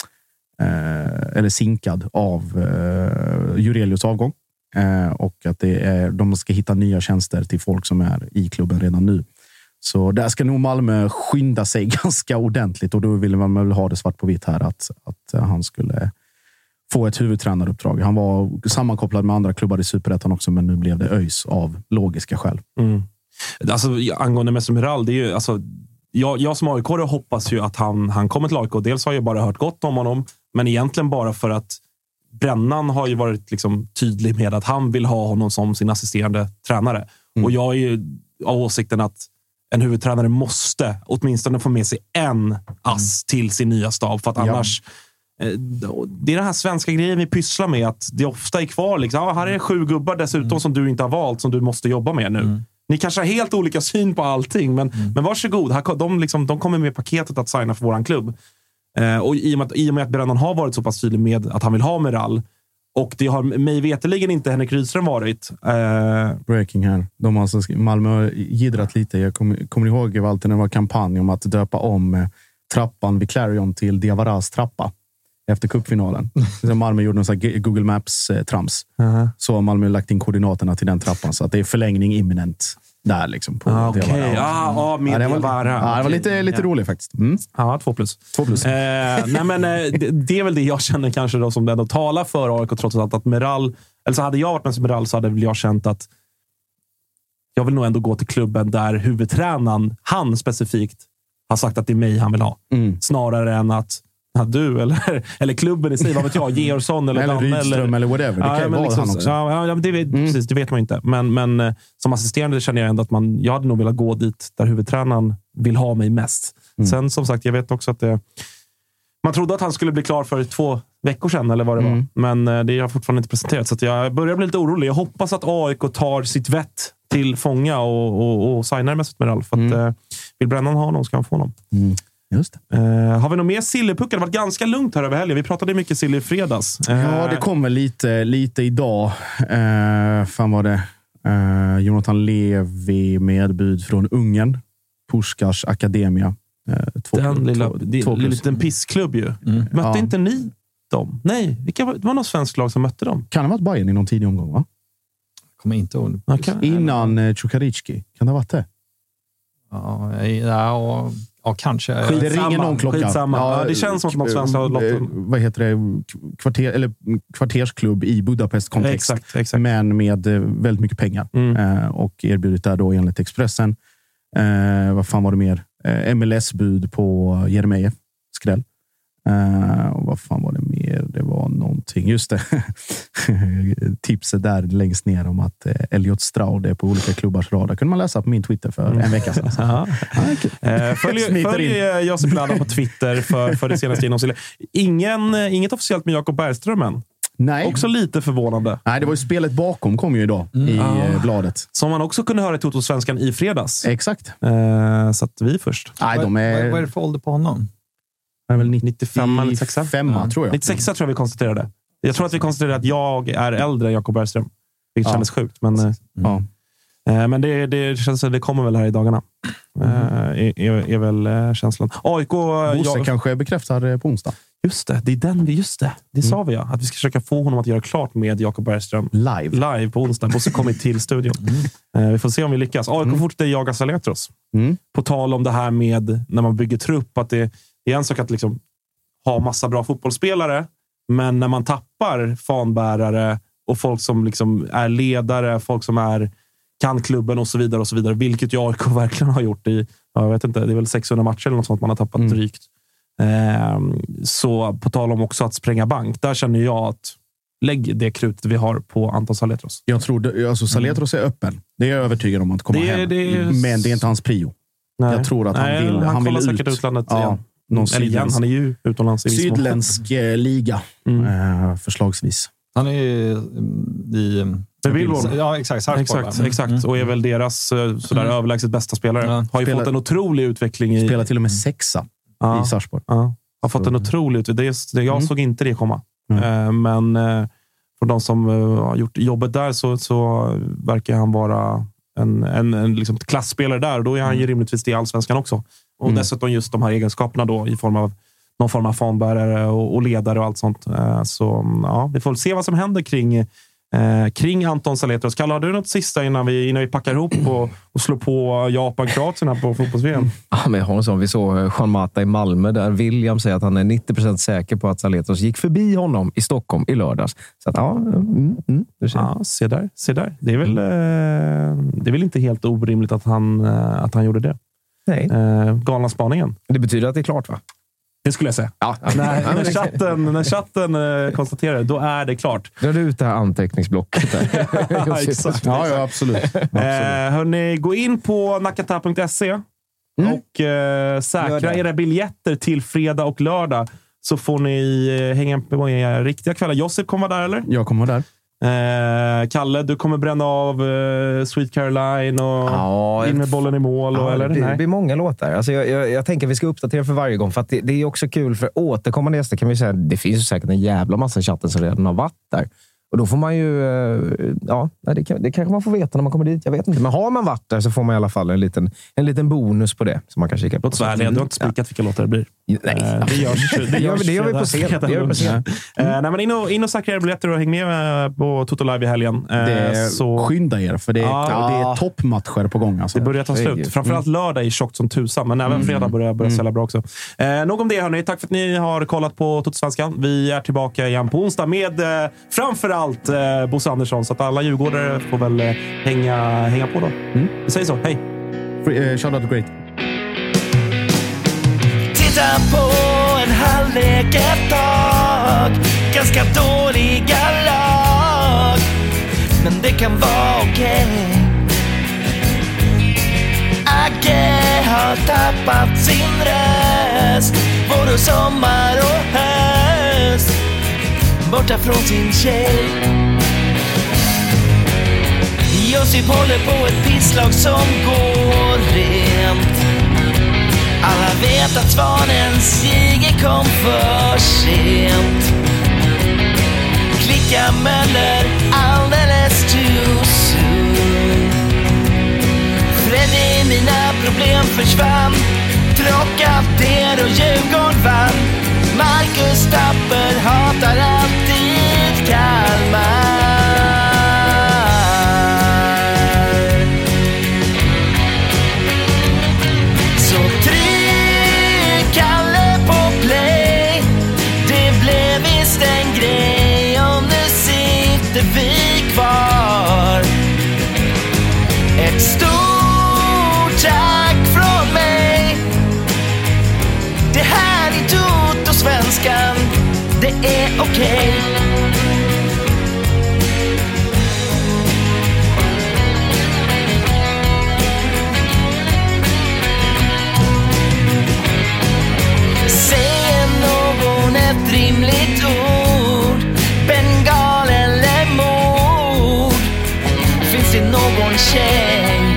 Eh, eller sinkad av eh, Jurelius avgång eh, och att det är, de ska hitta nya tjänster till folk som är i klubben redan nu. Så där ska nog Malmö skynda sig ganska ordentligt, och då vill man väl ha det svart på vitt här att, att han skulle få ett huvudtränaruppdrag. Han var sammankopplad med andra klubbar i Superettan också, men nu blev det ÖIS av logiska skäl. Mm. Alltså angående Mesut Meral, det är ju alltså Jag, jag som A I K hoppas ju att han, han kommer till A I K. Dels har jag bara hört gott om honom, men egentligen bara för att Brännan har ju varit liksom tydlig med att han vill ha honom som sin assisterande tränare. Mm. Och jag är ju av åsikten att en huvudtränare måste åtminstone få med sig en ass till sin nya stab, för att annars ja. Det är den här svenska grejen vi pysslar med, att det ofta är kvar liksom, ah, här är sju gubbar dessutom mm. som du inte har valt, som du måste jobba med nu. Mm. Ni kanske har helt olika syn på allting, men, mm. men varsågod. Här, de, liksom, de kommer med paketet att signa för våran klubb. Eh, och i och, med att, i och med att Brännan har varit så pass tydlig med att han vill ha Meral, och det har mig veterligen inte Henrik Rydström varit. Eh... Breaking här. De har alltså, Malmö har gidrat lite. Jag kommer, kommer ihåg alltid när det var kampanj om att döpa om eh, trappan vid Clarion till Diavaras trappa efter cupfinalen. Så Malmö gjorde en sån här Google Maps-trams. Uh-huh. Så har Malmö lagt in koordinaterna till den trappan, så att det är förlängning imminent. där liksom. På ah, Okej, okay. ja. ah, ah, med ja, det var, Diawara. Ja, det var lite, lite ja. roligt faktiskt. Mm. Ja, två plus. Två plus. Eh, nej, men, eh, det, det är väl det jag känner kanske då som ändå talar för A I K trots allt. Att Meral, eller så hade jag varit med som Meral så hade väl jag känt att jag vill nog ändå gå till klubben där huvudtränaren, han specifikt, har sagt att det är mig han vill ha. Mm. Snarare än att ja, du eller, eller klubben i sig, vad vet jag, Georgsson eller eller Danne Rydström eller, eller whatever. Det ja, kan ju vara liksom, han också. Ja, ja, det, vet, mm. precis, det vet man inte. Men, men eh, som assisterande känner jag ändå att man, jag hade nog velat gå dit där huvudtränaren vill ha mig mest. Mm. Sen som sagt, jag vet också att det, man trodde att han skulle bli klar för två veckor sedan eller vad det mm. var. Men eh, det har fortfarande inte presenterat. Så att jag börjar bli lite orolig. Jag hoppas att A I K tar sitt vett till fånga och, och, och signar med med Ralf. För att, mm. eh, vill Brännan ha honom ska han få honom. Mm. Just det. Uh, har vi något mer Sillypuckar? Det har varit ganska lugnt här över helgen. Vi pratade mycket Silly i fredags. Uh, ja, det kommer lite, lite idag. Uh, fan var det? Uh, Jonathan Levi medbud från Ungern. Puskars Akademia. Uh, två, Den lilla, två, det, två liten pissklubb ju. Mm. Mötte ja. inte ni dem? Nej, vilka var, det var något svensk lag som mötte dem. Kan det ha varit Bayern i någon tidig omgång, va? Kommer inte ihåg. Okay. Innan uh, Čukarički. Kan det ha varit det? Ja, ja, ja kanske. Skitsamma. Det ringer någon klocka. Skitsamma. Ja, ja, det känns som att någon svensk har låtit... Vad heter det? Kvarter, eller kvartersklubb i Budapest-kontext. Exakt, exakt. Men med väldigt mycket pengar. Mm. Eh, och erbjudit där då enligt Expressen. Eh, vad fan var det mer? Eh, M L S-bud på Jeremejeff. Skräll. Uh, och vad fan var det mer? Det var någonting. Just det. Tipset där längst ner om att uh, Elliot Stroud är på olika klubbars radar. Kunde man läsa på min Twitter för en vecka sedan. Ja. uh, följ följ Josip Lada på Twitter för, för det senaste genomsnittet. Ingen, inget officiellt med Jakob Bergström än. Nej. Också lite förvånande. Nej, det var ju spelet bakom kom ju idag mm. i ah. bladet. Som man också kunde höra i Toto-svenskan i fredags. Exakt. Uh, så att vi först. Nej, de är... Vad är det för ålder på honom? Han är väl nittiofem eller nittiosex? Femma, tror jag. nittiosex tror jag vi konstaterade. Jag tror att vi konstaterade att jag är äldre än Jakob Bergström. Vilket ja. kändes sjukt. Men, mm. ja. men det, det känns att det kommer väl här i dagarna. Mm. Är, är, är väl känslan. A I K... Bosse jag, kanske bekräftar på onsdag. Just det, det är den vi, just det. Det mm. sa vi ja. Att vi ska försöka få honom att göra klart med Jakob Bergström. Live. Live på onsdag. Bosse kommer till studion. Mm. Vi får se om vi lyckas. A I K mm. fortsätter jaga Saletros. Mm. På tal om det här med när man bygger trupp. Att det, det är en sak att liksom ha massa bra fotbollsspelare. Men när man tappar fanbärare och folk som liksom är ledare, folk som är kan klubben och så vidare och så vidare. Vilket ju A I K verkligen har gjort i, jag vet inte, det är väl sexhundra matcher eller något sånt man har tappat mm. drygt. Ehm, så på tal om också att spränga bank, där känner jag att lägg det krutet vi har på Anton Saletros. Jag tror det, alltså Saletros är öppen. Det är jag övertygad om att komma det, hem. Det är... Men det är inte hans prio. Nej. Jag tror att han Nej, vill han, han vill säkert ut. utlandet ja, igen. Någon Eller igen, han är ju utomlands i sydländsk liga mm. eh, förslagsvis. Han är ju i Billboard. Ja, exakt. Sarpsborg, exakt, exakt. Mm. Och är väl deras sådär mm. överlägset bästa spelare. Ja. Har ju spelar, fått en otrolig utveckling i... Spelar till och med sexa ja. i Sarpsborg. Ja. Har fått en otrolig utveckling. Det, jag mm. såg inte det komma. Mm. Uh, men uh, för de som uh, har gjort jobbet där så, så verkar han vara en, en, en liksom klassspelare där. Och då är han mm. ju rimligtvis det i Allsvenskan också. Och mm. dessutom just de här egenskaperna då i form av någon form av fanbärare och, och ledare och allt sånt. Uh, så ja, vi får se vad som händer kring Eh, kring Anton Saletros. Kalle, har du något sista innan vi, innan vi packar ihop och, och slår på Japan-Kroatien här på fotbolls-V M? Ja, men jag har en sån. Vi såg Juan Mata i Malmö där William säger att han är nittio procent säker på att Saletros gick förbi honom i Stockholm i lördags. Så att, ja, mm, mm, ja, se där, se där. Det är väl, eh, det är väl inte helt orimligt att han, eh, att han gjorde det. Nej. Eh, galna spaningen. Det betyder att det är klart, va? Det skulle jag säga. Ja. när, när chatten, när chatten eh, konstaterar, då är det klart. Drar du ut det här anteckningsblocket där? ja, exakt. Ja, ja, absolut. absolut. Eh, hörni, gå in på nakata punkt se mm. och eh, säkra era biljetter till fredag och lördag. Så får ni eh, hänga på era riktiga kvällar. Josip kommer där, eller? Jag kommer där. Eh, Kalle, du kommer bränna av eh, Sweet Caroline och ja, in med bollen i mål. Och, ja, eller? Det, Nej. det blir många låtar. Alltså jag, jag, jag tänker att vi ska uppdatera för varje gång. För att det, det är också kul för återkommande gäster. Kan vi säga, det finns ju säkert en jävla massa i chatten som redan har varit där Och då får man ju... Ja, det, kan, det kanske man får veta när man kommer dit. Jag vet inte. Men har man varit där så får man i alla fall en liten, en liten bonus på det. Som man kan kika på. Låt så ärliga. Du har inte spikat ja. vilka låtar det blir. Nej. Uh, det görs, det görs det gör vi på scen. Det gör vi på scen. Mm. Uh, nej, men in och, in och säkra er biljetter och häng med på Toto Live i helgen. Uh, det så... Skynda er, för det är, ah. det är toppmatcher på gång. Alltså. Det börjar ta slut. Framförallt lördag är tjockt som tusan, men även fredag börjar, börjar sälja bra också. Uh, nog om det, hörni. Tack för att ni har kollat på Toto-svenskan. Vi är tillbaka igen på onsdag med uh, framförallt uh, Bosse Andersson. Så att alla djurgårdare får väl uh, hänga, hänga på då. Mm. Vi säger så. Hej! Uh, shout out to great. Titta på en halvlek ett tag. Ganska dåliga lag, men det kan vara okej. Agge har tappat sin röst, både sommar och höst, borta från sin tjej. Josip håller på ett pisslag som går rent. Alla vet att Svanens Jiger kom för sent. Klicka Möller alldeles too soon. Freddy, mina problem försvann. Tråkigt och Djurgården vann. Marcus Tapper hatar alltid Kalmar. Så tryck Kalle på play. Det blev visst en grej. Och nu sitter vi kvar. Ett stort tack från mig. Det här är Toto-svenskan. Det är okej. Okay. Säger någon ett rimligt ord, bengal eller mord? Finns det någon tjej,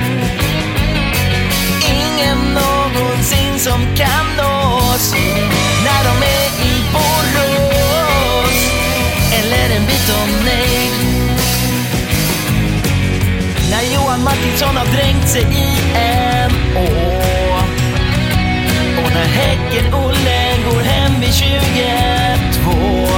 ingen någonsin som kan nås när de är i Borås eller en bit om nej? När Johan Martinsson har dränkt sig i en å, och när Häcken Olle går hem vid tjugotvå.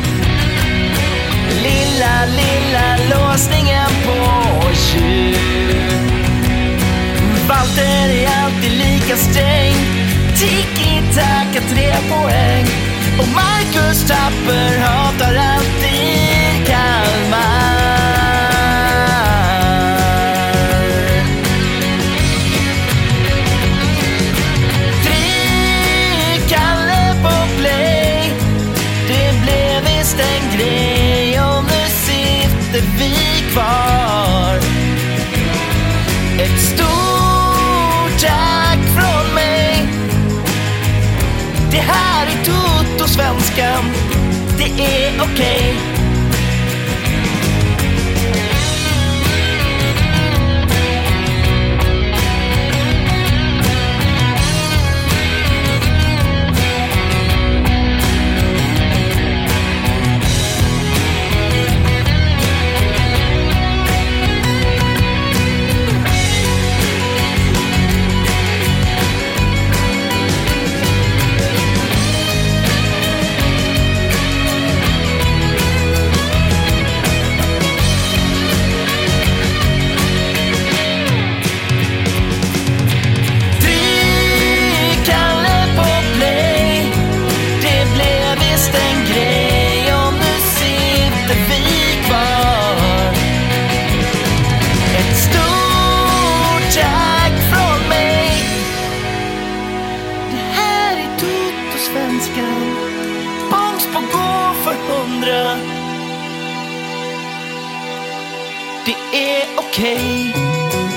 Lilla, lilla låsningen på tjugo. Walter är alltid lika sträng. Tiki-taka, tre poäng. Och Marcus Tapper hatar alltid Kalmar. Tryck Kalle på play. Det blev visst en grej. Och nu sitter vi kvar. Ett stort tack från mig. Det här är Toto-svenskan. Det är okej. Okay. Det är okej. Okay.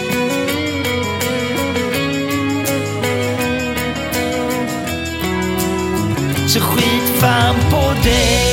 Så skit fan på dig.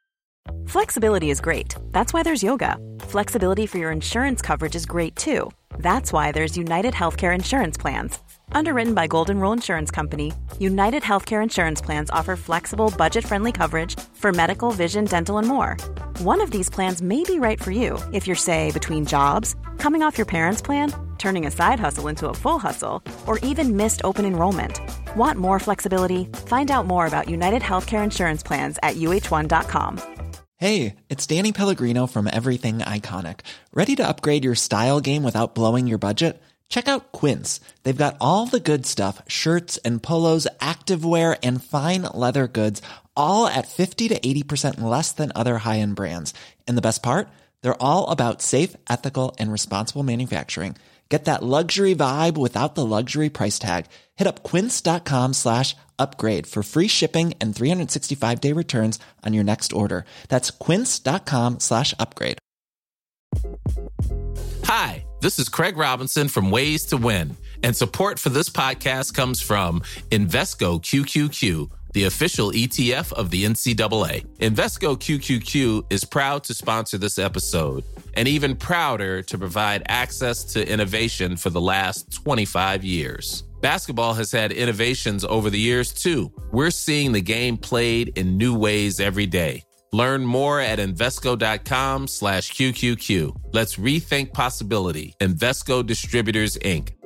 Flexibility is great. That's why there's yoga. Flexibility for your insurance coverage is great too. That's why there's United Healthcare Insurance Plans. Underwritten by Golden Rule Insurance Company, United Healthcare Insurance Plans offer flexible, budget-friendly coverage for medical, vision, dental, and more. One of these plans may be right for you if you're, say, between jobs, coming off your parents' plan, turning a side hustle into a full hustle, or even missed open enrollment. Want more flexibility? Find out more about United Healthcare Insurance Plans at U H one dot com. Hey, it's Danny Pellegrino from Everything Iconic. Ready to upgrade your style game without blowing your budget? Check out Quince. They've got all the good stuff, shirts and polos, activewear, and fine leather goods, all at fifty to eighty percent less than other high-end brands. And the best part? They're all about safe, ethical, and responsible manufacturing. Get that luxury vibe without the luxury price tag. Hit up quince.com slash upgrade for free shipping and three sixty-five day returns on your next order. That's quince.com slash upgrade. Hi, this is Craig Robinson from Ways to Win, and support for this podcast comes from Invesco Q Q Q, the official E T F of the N C double A. Invesco Q Q Q is proud to sponsor this episode, and even prouder to provide access to innovation for the last twenty-five years. Basketball has had innovations over the years, too. We're seeing the game played in new ways every day. Learn more at Invesco.com slash QQQ. Let's rethink possibility. Invesco Distributors, Incorporated.